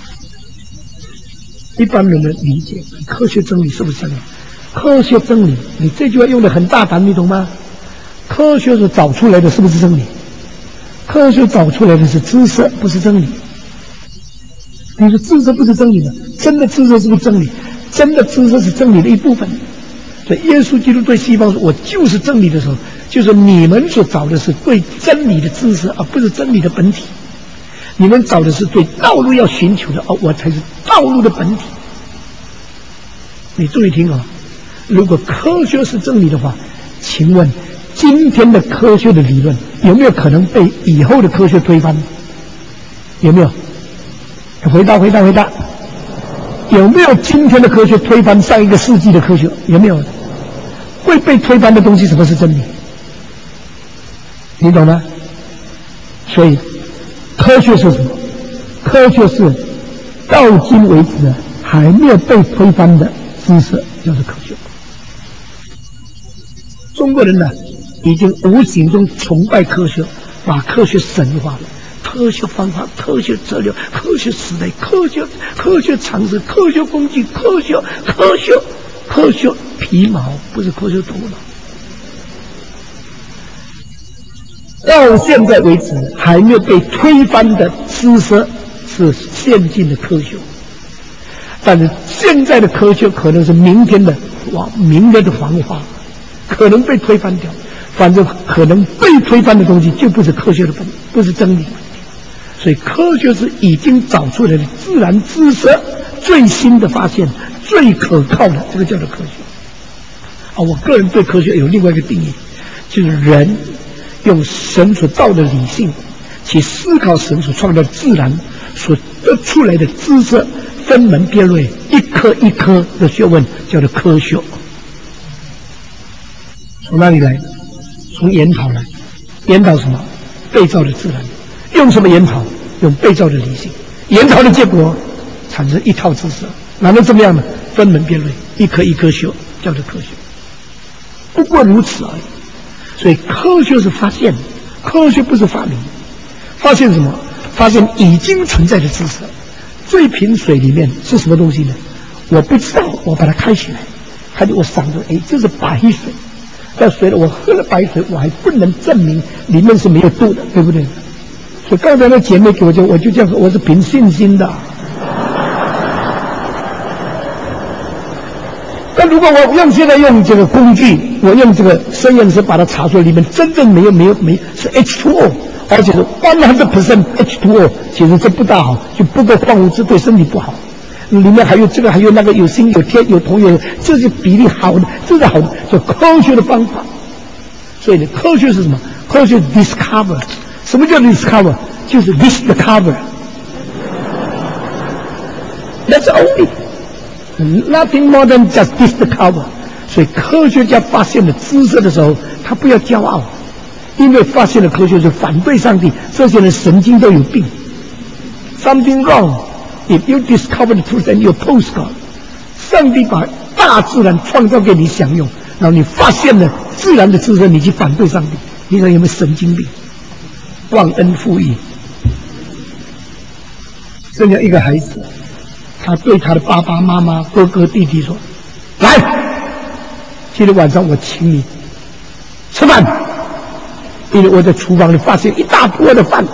Speaker 1: 一般人的理解，科学真理是不是真理？科学真理，你这句话用得很大胆，你懂吗？科学是找出来的，是不是真理？科学找出来的是知识，不是真理。你说知识不是真理的，真的知识是不是真理？真的知识是真理的一部分。所以耶稣基督对西方说：“我就是真理”的时候，就是你们所找的是对真理的知识，而不是真理的本体。你们找的是对道路要寻求的，而我才是道路的本体。你注意听啊！如果科学是真理的话，请问今天的科学的理论有没有可能被以后的科学推翻？有没有？回答！有没有今天的科学推翻上一个世纪的科学？有没有？会被推翻的东西，什么是真理？你懂吗？所以科学是什么？科学是到今为止还没有被推翻的知识，就是科学。中国人呢，已经无形中崇拜科学，把科学神化了。科学方法、科学哲流、科学时代、科学常识、科学工具、科学皮毛，不是科学头脑。到现在为止还没有被推翻的知识是先进的科学，但是现在的科学可能是明天的黄花，可能被推翻掉。反正可能被推翻的东西就不是科学的本，不是真理。所以科学是已经找出来的自然知识最新的发现，最可靠的，这个叫做科学。我个人对科学有另外一个定义，就是人用神所造的理性去思考神所创造的自然所得出来的知识，分门别类，一颗一颗的学问叫做科学。从哪里来？从研讨来。研讨什么？被造的自然。用什么研讨？用被造的理性。研讨的结果产生一套知识，哪能这么样呢？分门别类，一颗一颗学，叫做科学。不过如此而已。 所以科学是发现，科学不是发明。发现什么？发现已经存在的知识。这一瓶水里面是什么东西呢？我不知道，我把它开起来，看见我想着，哎，这是白水。但随着我喝了白水，我还不能证明里面是没有度的，对不对？所以刚才那姐妹给我讲，我就这样说，我是凭信心的。但如果我现在用这个工具，我用这个实验室把它查出来，里面真正没有是 H2O， 而且是 100% H2O， 其实这不大好，就不够矿物质，对身体不好。里面还有这个，还有那个，有锌、有铁、有铜、有，这些比例好的，这是好的，是科学的方法。所以呢，科学是什么？科学 discover。什么叫 discover？ 就是 discover。That's only。Nothing more than just discover。所以科学家发现了知识的时候，他不要骄傲，因为发现了科学就反对上帝，这些人神经都有病。Something wrong if you discover the truth and you oppose God。上帝把大自然创造给你享用，然后你发现了自然的知识，你去反对上帝，你看有没有神经病？忘恩负义。生了一个孩子。他对他的爸爸妈妈、哥哥、弟弟说：“来，今天晚上我请你吃饭，因为我在厨房里发现一大锅的饭，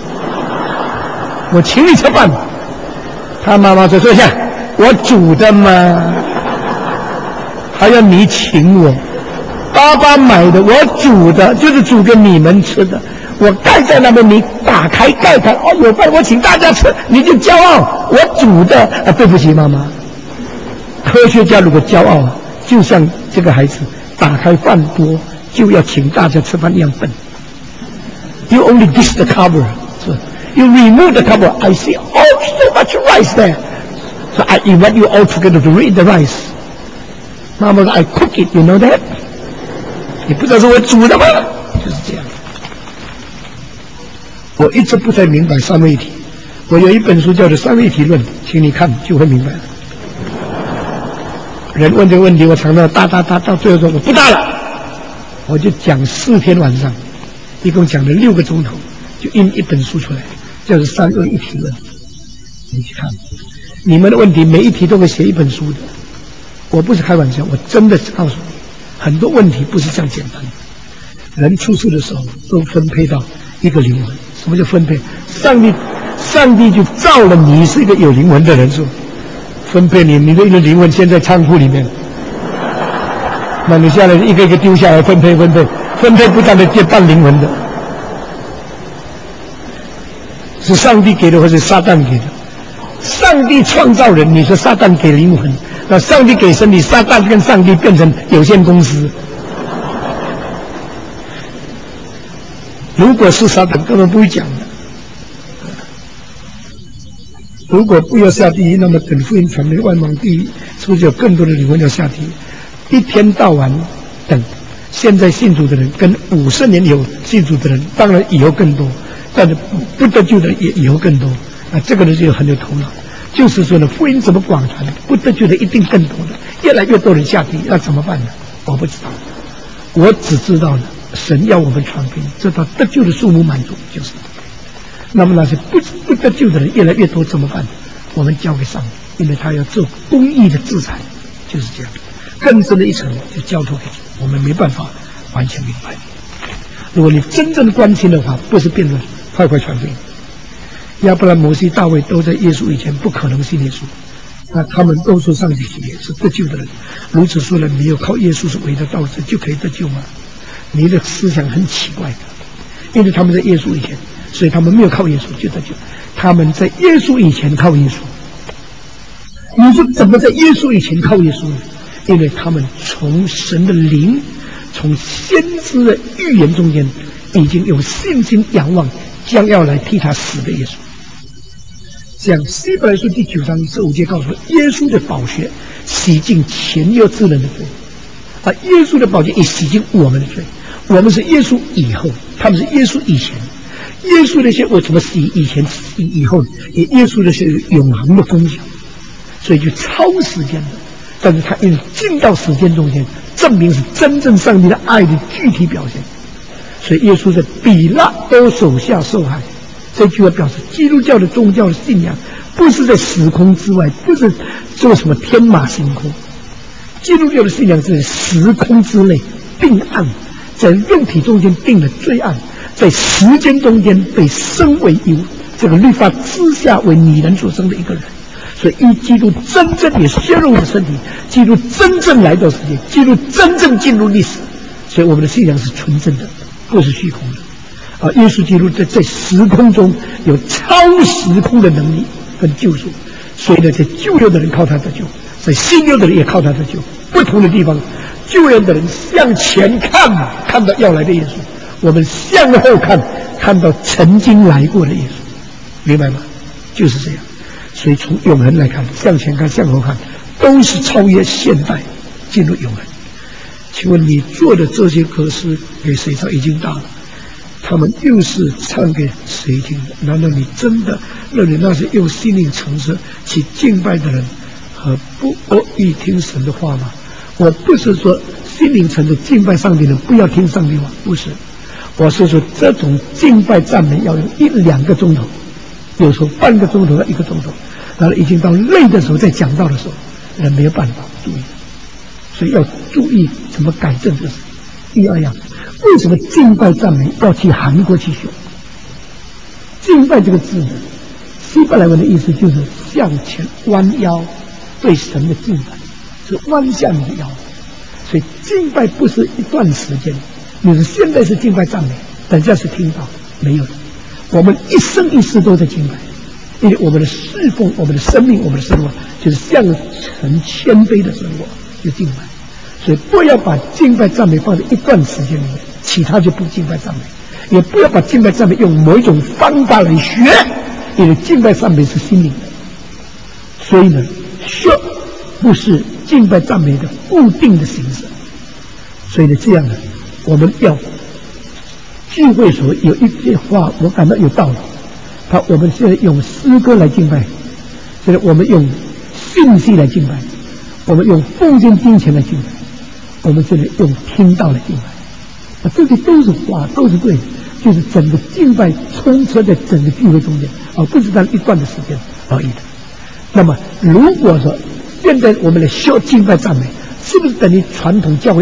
Speaker 1: 我请你吃饭。”他妈妈说：“坐下，我煮的嘛，还要你请我？爸爸买的，我煮的，就是煮给你们吃的。我盖在那边，你打开盖开，哦，有饭我请大家吃，你就骄傲，我煮的啊！对不起，妈妈。科学家如果骄傲，就像这个孩子打开饭锅就要请大家吃饭一样笨。You only discover, you remove the cover. I see oh so much rice there, so I invite you all together to eat the rice. 妈妈说 I cook it, you know that? 你不知道是我煮的吗？就是这样。我一直不太明白三位一体，我有一本书叫做《三位一体论》，请你看就会明白了。人问这个问题，我常常答，到最后说我不答了，我就讲4天晚上，一共讲了6个钟头，就印一本书出来，叫做《三位一体论》。你去看，你们的问题每一题都会写一本书的，我不是开玩笑，我真的是告诉你，很多问题不是这样简单的。人出世的时候都分配到一个灵魂。什么叫分配？上帝就造了你是一个有灵魂的人，说分配你的一个灵魂先在仓库里面，那你下来一个一个丢下来分配不断的接半灵魂的，是上帝给的或是撒旦给的？上帝创造人，你说撒旦给灵魂，那上帝给身体，撒旦跟上帝变成有限公司。如果是撒旦，根本不会讲的。如果不要下地狱，那么等福音传媒万邦地狱，是不是有更多的灵魂要下地狱？一天到晚等，现在信主的人跟50年以后信主的人，当然以后更多，但是不得救的也以后更多。啊，这个人就很有头脑，就是说呢，福音怎么广传，不得救的一定更多的，越来越多人下地狱，那怎么办呢？我不知道，我只知道呢。神要我们传福音，直到得救的数目满足，就是。那么那些不得救的人越来越多，怎么办？我们交给上帝，因为他要做公义的制裁，就是这样。更深的一层就交托给主，我们没办法完全明白。如果你真正关心的话，不是辩论，快传福音。亚伯兰、摩西、大卫都在耶稣以前不可能信耶稣，那他们都说上帝是得救的人。如此说来，没有靠耶稣是唯一的道路就可以得救吗？你的思想很奇怪的，因为他们在耶稣以前，所以他们没有靠耶稣就得救。他们在耶稣以前靠耶稣。你说怎么在耶稣以前靠耶稣呢？因为他们从神的灵，从先知的预言中间，已经有信心仰望将要来替他死的耶稣。像希伯来书第9章15节告诉耶稣的宝血洗净前有之人的罪，而耶稣的宝血也洗净我们的罪。我们是耶稣以后，他们是耶稣以前。耶稣那些为什么洗以前洗以后？耶稣那些永恒的功效，所以就超时间的。 但是他一进到时间中间，证明是真正上帝的爱的具体表现。所以耶稣在比拉多手下受害，这句话表示基督教的宗教的信仰不是在时空之外，不是做什么天马行空。基督教的信仰是在时空之内定案，在肉体中间定了罪案，在时间中间被升为有这个律法之下为拟人所生的一个人。所以一基督真正也削弱了身体，基督真正来到世界，基督真正进入历史。所以我们的信仰是纯正的，不是虚空的。耶稣基督在时空中有超时空的能力跟救赎，所以呢，在旧约的人靠他得救，在新约的人也靠他得救。不同的地方，旧约的人向前看，看到要来的耶稣；我们向后看，看到曾经来过的耶稣。明白吗？就是这样。所以从永恒来看，向前看向后看都是超越现代进入永恒。请问你做的这些歌诗给谁唱？已经大了，他们又是唱给谁听的？难道你真的认为那是用心灵诚实去敬拜的人和不恶意听神的话吗？我不是说心灵诚实敬拜上帝的人不要听上帝话，不是，我是说这种敬拜赞美要用1-2个钟头，有时候半个钟头到1个钟头，然后已经到累的时候，在讲道的时候，人没有办法注意，所以要注意怎么改正这事。第二样，为什么敬拜赞美要去韩国去学？敬拜这个字呢，希伯来文的意思就是向前弯腰对神的敬拜，是弯下你的腰。所以敬拜不是一段时间，你是现在是敬拜赞美，等下是听到没有的。我们一生一世都在敬拜，因为我们的侍奉、我们的生命、我们的生活就是向神谦卑的生活，就敬拜。所以不要把敬拜赞美放在一段时间里面，其他就不敬拜赞美；也不要把敬拜赞美用某一种方法来学，因为敬拜赞美是心灵的。所以呢，学不是敬拜赞美的固定的形式。所以呢，这样呢，我们要聚会所有一句话，我感到有道理。我们现在用诗歌来敬拜，现在我们用信息来敬拜，我们用奉献金钱来敬拜，我们现在用听道来敬拜。这些都是话，都是对的，就是整个敬拜充斥在整个聚会中间，而不是在一段的时间而已的。那么，如果说现在我们来修敬拜赞美，是不是等于传统教会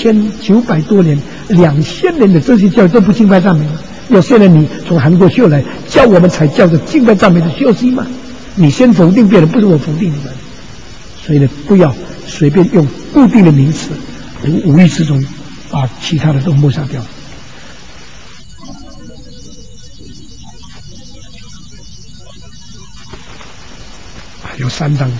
Speaker 1: 1900多年、2000年的这些教会都不敬拜赞美吗？要现在你从韩国修来教我们才叫做敬拜赞美的修习吗？你先否定别人，不是我否定你们。所以呢，不要随便用固定的名词，无意之中把其他的都抹杀掉。有3章。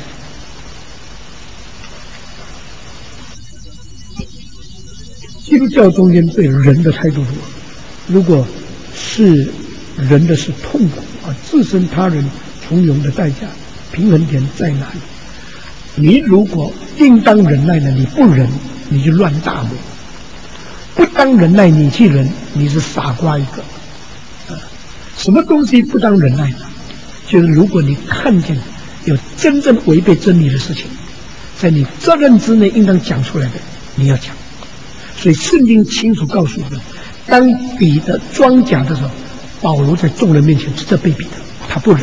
Speaker 1: 基督教中间对人的态度如果是人的是痛苦自身他人从容的代价，平衡点在哪里？你如果应当忍耐呢，你不忍，你就乱大谋；不当忍耐，你去忍，你是傻瓜一个。什么东西不当忍耐呢？就是如果你看见有真正违背真理的事情，在你责任之内应当讲出来的，你要讲。所以圣经清楚告诉我们，当彼得装假的时候，保罗在众人面前责备彼得，他不忍。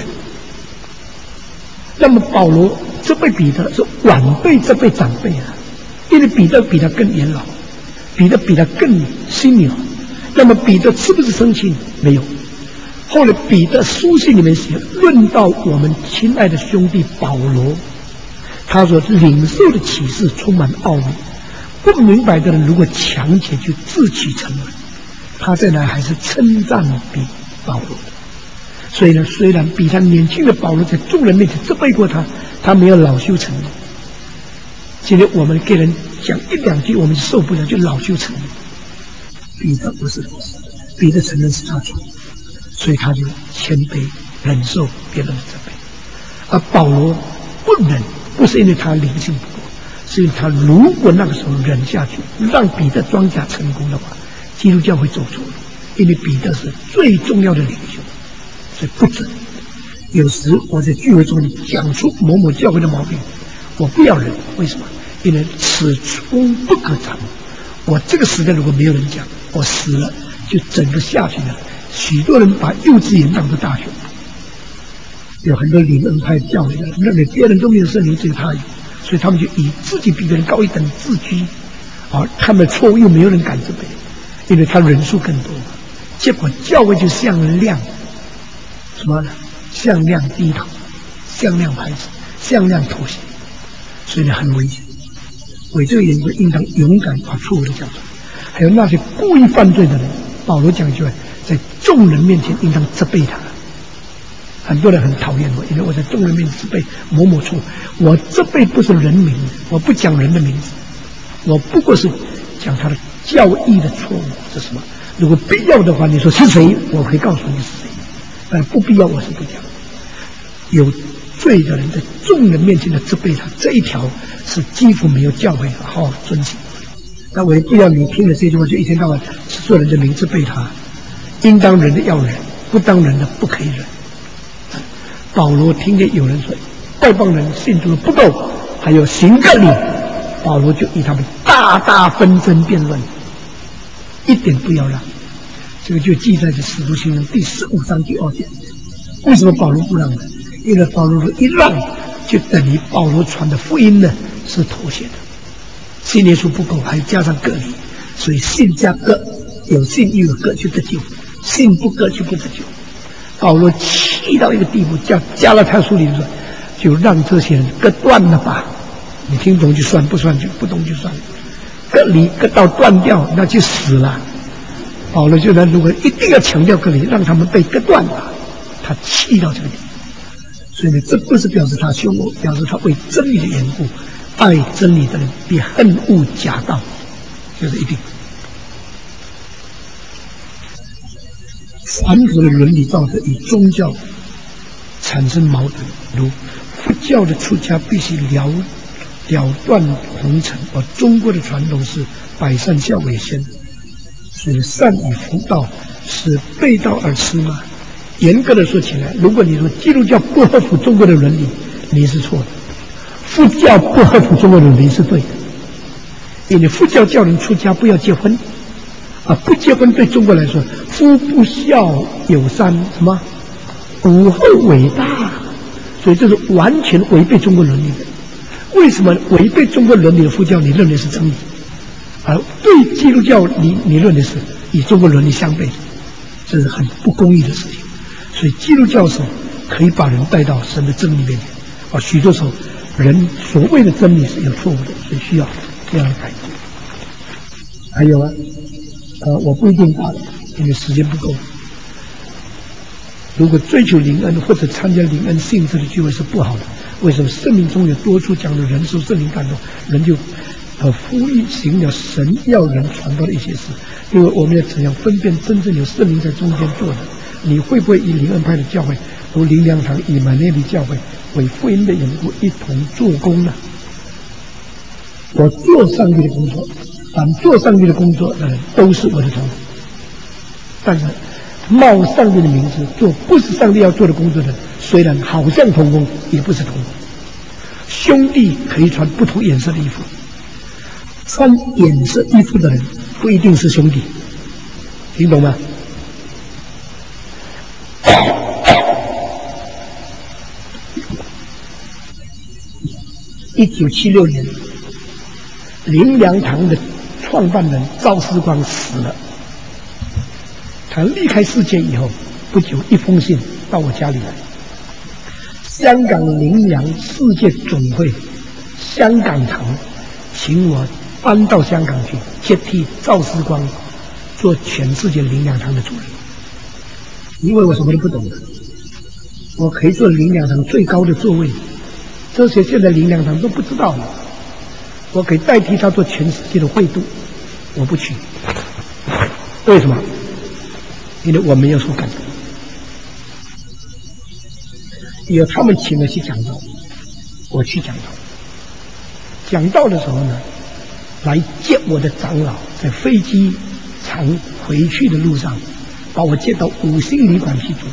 Speaker 1: 那么保罗责备彼得是晚辈责备长辈因为彼得比他更年老，彼得比他更心里好。那么彼得是不是生气？没有。后来彼得书信里面写，论到我们亲爱的兄弟保罗，他说领受的启示充满奥秘，不明白的人如果强解就自取沉沦。他在那还是称赞比保罗的。所以呢，虽然比他年轻的保罗在众人面前责备过他，他没有恼羞成怒。今天我们给人讲1-2句我们受不了就恼羞成怒，彼得不是，彼得承认是他错，所以他就谦卑忍受别人的责备。而保罗不忍，不是因为他灵性不够，是因为他如果那个时候忍下去，让彼得装甲成功的话，基督教会走错路。因为彼得是最重要的领袖，所以不准。有时我在聚会中讲出某某教会的毛病，我不要忍，为什么？ 因为此功不可长。我这个时代如果没有人讲，我死了就整个下去了。许多人把幼稚园当作大学，有很多灵恩派教育的认为别人都没有圣灵，只有他有，所以他们就以自己比别人高一等自居，他们的错误又没有人敢责备，因为他人数更多，结果教会就向量什么呢？向量低头，向量排斥，向量妥协，所以呢很危险。为这个缘故，应当勇敢把错误的讲出来。还有那些故意犯罪的人，保罗讲一句话，在众人面前应当责备他。很多人很讨厌我，因为我在众人面前责备某某错。我责备不是人名，我不讲人的名字，我不过是讲他的教义的错误是什么。如果必要的话，你说是谁，我可以告诉你是谁。但不必要，我是不讲。有罪的人在众人面前的责备他，这一条是几乎没有教会好好遵循。那我也不要你听了这句话就一天到晚是做人的名字背他，应当人的要忍，不当人的不可以忍。保罗听见有人说外邦人信主不够，还有行割礼，保罗就与他们大大纷争辩论，一点不要让。这个就记载在《使徒行传》第15章第2节。为什么保罗不让呢？因为保罗一让，就等于保罗传的福音呢是妥协的。信耶稣不够，还加上割礼，所以信加割，有信又有割就得救，信不割就不得救。保罗气到一个地步，叫加拉太书里说，就让这些人割断了吧，你听懂就算，不算就不懂就算。割礼割到断掉，那就死了。保罗就如果一定要强调割礼，让他们被割断了，他气到这个地步。所以呢，这不是表示他凶恶，表示他为真理的缘故，爱真理的人比恨恶假道，就是一定。传统的伦理道德与宗教产生矛盾，如佛教的出家必须了断红尘，而中国的传统是百善孝为先，所以善与福道是背道而驰吗？严格的说起来，如果你说基督教不合乎中国的伦理，你是错的；佛教不合乎中国的伦理是对的。因为佛教叫人出家不要结婚，不结婚对中国来说，夫不孝有三，什么无后为大，所以这是完全违背中国伦理的。为什么违背中国伦理的佛教你认为是真理，而对基督教你认为是与中国伦理相悖的？这是很不公义的事情。所以基督教是可以把人带到神的真理面前，许多时候人所谓的真理是有错误的，所以需要这样的改进。还有我不一定打了，因为时间不够。如果追求灵恩或者参加灵恩性质的聚会是不好的，为什么？圣经中有多处讲了人受圣灵感动，人就呼行了神要人传道的一些事。因为我们要怎样分辨真正有圣灵在中间做的？你会不会以灵恩派的教会，如灵粮堂、以马内利教会为福音的缘故一同做工呢？我做上帝的工作，凡做上帝的工作的人都是我的同工，但是冒上帝的名字做不是上帝要做的工作的人，虽然好像同工，也不是同工。兄弟可以穿不同颜色的衣服，穿颜色衣服的人不一定是兄弟，听懂吗？1976年，灵粮堂的创办人赵思光死了。他离开世界以后不久，一封信到我家里来。香港灵粮世界总会香港堂请我搬到香港去，接替赵思光做全世界灵粮堂的主人。因为我什么都不懂，我可以做灵粮堂最高的座位，这些现在灵粮堂都不知道了。我可以代替他做全世界的会督，我不去。为什么？因为我没有受感动。有他们请我去讲道，我去讲道。讲道的时候呢，来接我的长老在飞机场回去的路上，把我接到5星旅馆去住。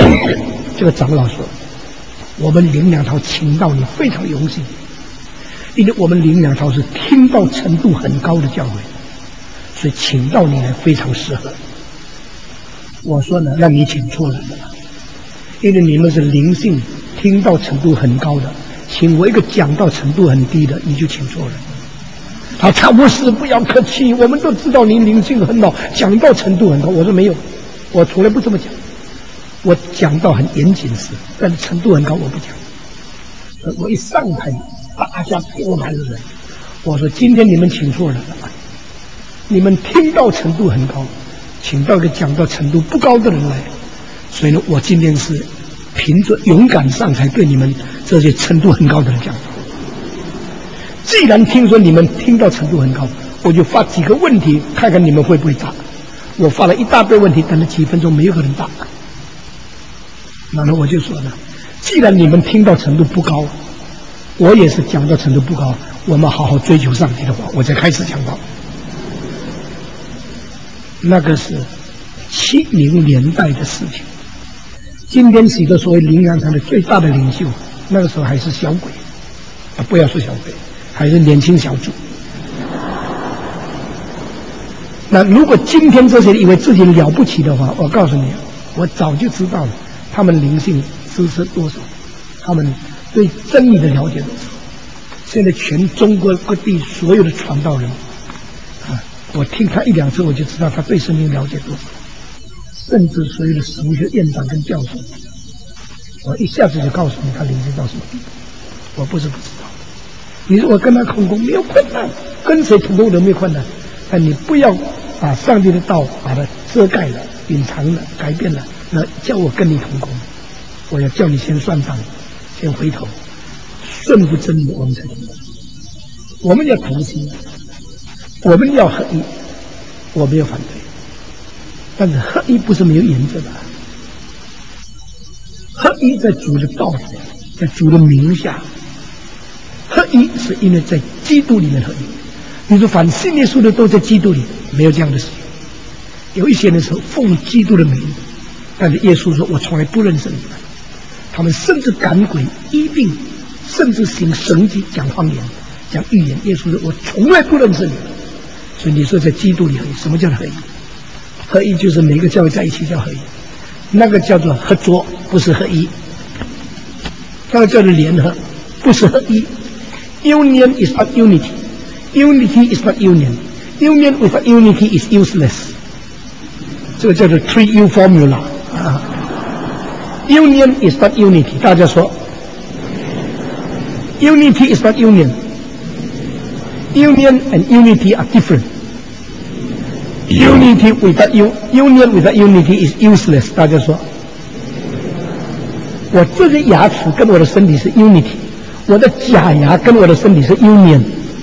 Speaker 1: 这个长老说：“我们灵粮堂请到你非常荣幸， 因为我们灵粮堂是听到程度很高的教会，所以请到你来非常适合。我说呢，让你请错人了，因为你们是灵性听到程度很高的，请我一个讲到程度很低的，你就请错人。好，查牧师不要客气，我们都知道您灵性很好，讲到程度很高。我说没有，我从来不这么讲，我讲到很严谨是，但是程度很高我不讲。我一上台，大家过来的人，我说今天你们请错人了，你们听到程度很高，请到一个讲到程度不高的人来，所以呢，我今天是凭着勇敢上台对你们这些程度很高的人讲。既然听说你们听到程度很高，我就发几个问题看看你们会不会答。我发了一大堆问题，等了几分钟没有个人答。然后我就说了，既然你们听到程度不高，我也是讲到程度不高，我们好好追求上帝的话，我才开始讲到。那个是70年代的事情。今天几个所谓灵粮堂的最大的领袖，那个时候还是小鬼啊，不要说小鬼，还是年轻小组。那如果今天这些人以为自己了不起的话，我告诉你，我早就知道了，他们灵性知识多少，他们对真理的了解多少。现在全中国各地所有的传道人啊，我听他1-2次，我就知道他对圣经了解多少。甚至所有的神学院长跟教授，我一下子就告诉你他灵性到什么地步。我不是不知道，你说我跟他同工没有困难，跟谁同工都没有困难，但你不要把上帝的道把它遮盖了、隐藏了、改变了，那叫我跟你同工，我要叫你先算账，先回头，顺服真理，我们才同工。我们要同心，我们要合一，我没有反对。但是合一不是没有原则的，合一在主的道里，在主的名下。合一是因为在基督里面合一。你说反信耶稣的都在基督里，没有这样的事情。有一些人说奉基督的名，但是耶稣说我从来不认识你们。他们甚至赶鬼、医病，甚至行神迹、讲方言、讲预言。耶稣说我从来不认识你们。所以你说在基督里合一，什么叫合一？合一就是每个教会在一起叫合一，那个叫做合作，不是合一。那个叫做联合，不是合一。Union is not unity. Unity is not union. Union without unity is useless. 这个叫做 3U formula 啊。Union is not unity. 大家说 Unity is not union. Union and unity are different.Unity without union without unity is useless. 大家说，我这些牙齿跟我的身体是 unity， 我的假牙跟我的身体是 union，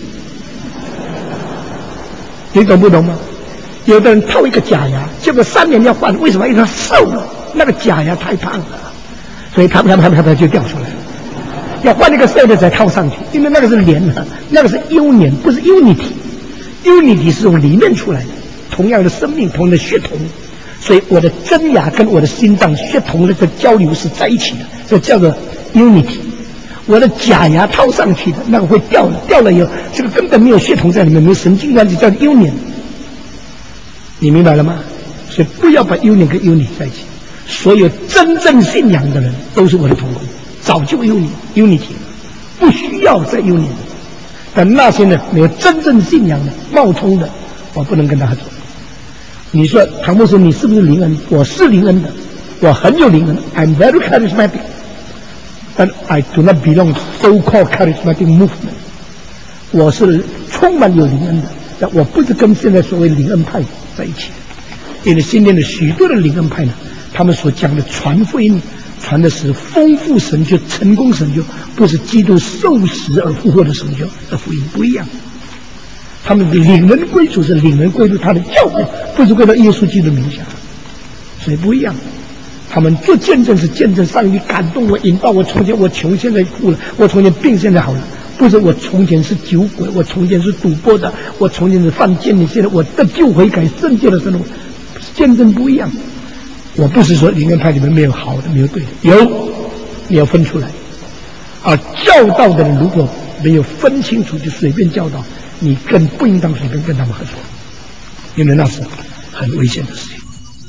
Speaker 1: 你懂不懂吗？有的人套一个假牙，结果3年要换，为什么？因为他瘦了，那个假牙太胖了，所以他就掉出来了。要换一个瘦的再套上去，因为那个是联合，那个是 union， 不是 unity。unity 是从里面出来的。同样的生命，同样的血统，所以我的真牙跟我的心脏血统的交流是在一起的，这叫做 unity。我的假牙套上去的那个会掉了，掉了以后，这个根本没有血统在里面，没有神经关系，叫 union。你明白了吗？所以不要把 union 跟 unity 在一起。所有真正信仰的人都是我的同工，早就 unity 了，不需要再 union。但那些呢，没有真正信仰的冒充的，我不能跟他合作。你说唐牧师你是不是灵恩？我是灵恩的，我很有灵恩 ，I'm very charismatic， but I do not belong to so-called charismatic movement。我是充满有灵恩的，但我不是跟现在所谓灵恩派在一起的。因为今天的许多的灵恩派呢，他们所讲的传福音，传的是丰富神学、成功神学，不是基督受死而复活的神学的福音，不一样。他们的领人归主是领人归入他的教会，不是归到耶稣基督的名下，所以不一样。他们做见证是见证上帝感动我、引导我。从前我穷，现在富了；我从前病，现在好了。不是我从前是酒鬼，我从前是赌博的，我从前是犯奸的，现在我得救悔改，圣洁的生活，见证不一样。我不是说灵恩派里面没有好的，没有对的，有，你要分出来。而教导的人如果没有分清楚就随便教导，你更不应当随便跟他们合作，因为那是很危险的事情。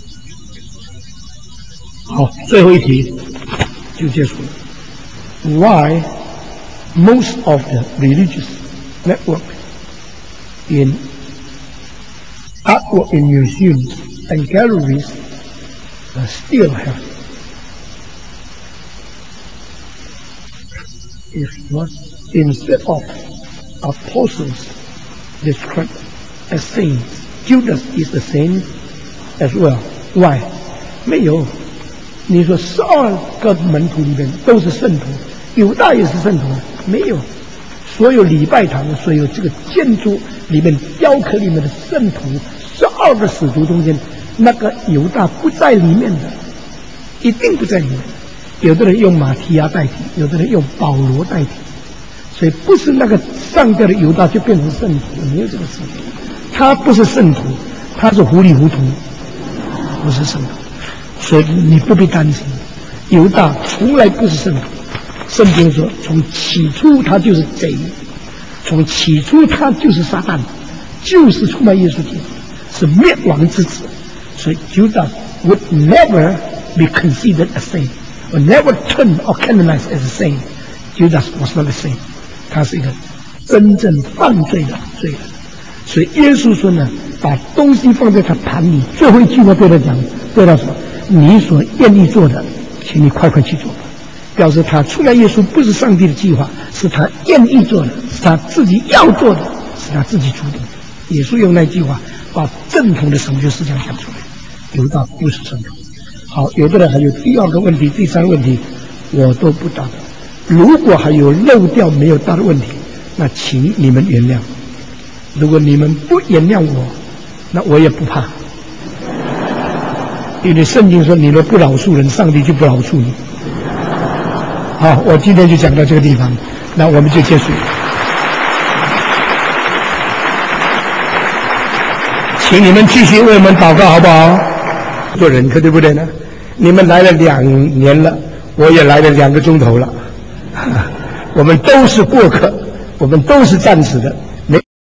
Speaker 1: 好，最后一题就结束了。Why most of the religious network in artwork in museums and galleries still have is what instead of apostles described as saints, Judas is the saint as well. Why? 没有，你说12个门徒里面都是圣徒，犹大也是圣徒，没有。所有礼拜堂，所有这个建筑里面雕刻里面的圣徒，12个使徒中间，那个犹大不在里面的，一定不在里面。有的人用马提亚代替，有的人用保罗代替，所以不是那个上吊的犹大就变成圣徒，没有这个事情。他不是圣徒，他是糊里糊涂，不是圣徒。所以你不必担心，犹大从来不是圣徒。圣经说，从起初他就是贼，从起初他就是撒旦，就是出卖耶稣基督，是灭亡之子。所以 Judas would never be considered a saint, or never turned or canonized as a saint. Judas was not a saint. 他是一个真正犯罪的罪人。所以耶稣说呢，把东西放在他盘里，最后一句话对他讲，对他说：“你所愿意做的，请你快快去做吧。”表示他出卖耶稣不是上帝的计划，是他愿意做的，是他自己要做的，是他自己主动的。耶稣用那句话把正统的神学思想讲出来。犹大不是正统。好，有的人还有第二个问题、第三个问题，我都不答。如果还有漏掉没有答的问题，那请你们原谅。如果你们不原谅我，那我也不怕，因为圣经说你们不饶恕人，上帝就不饶恕你。好，我今天就讲到这个地方，那我们就结束。请你们继续为我们祷告，好不好？做人可对不对呢？你们来了2年了，我也来了2个钟头了，我们都是过客，我们都是暂时的。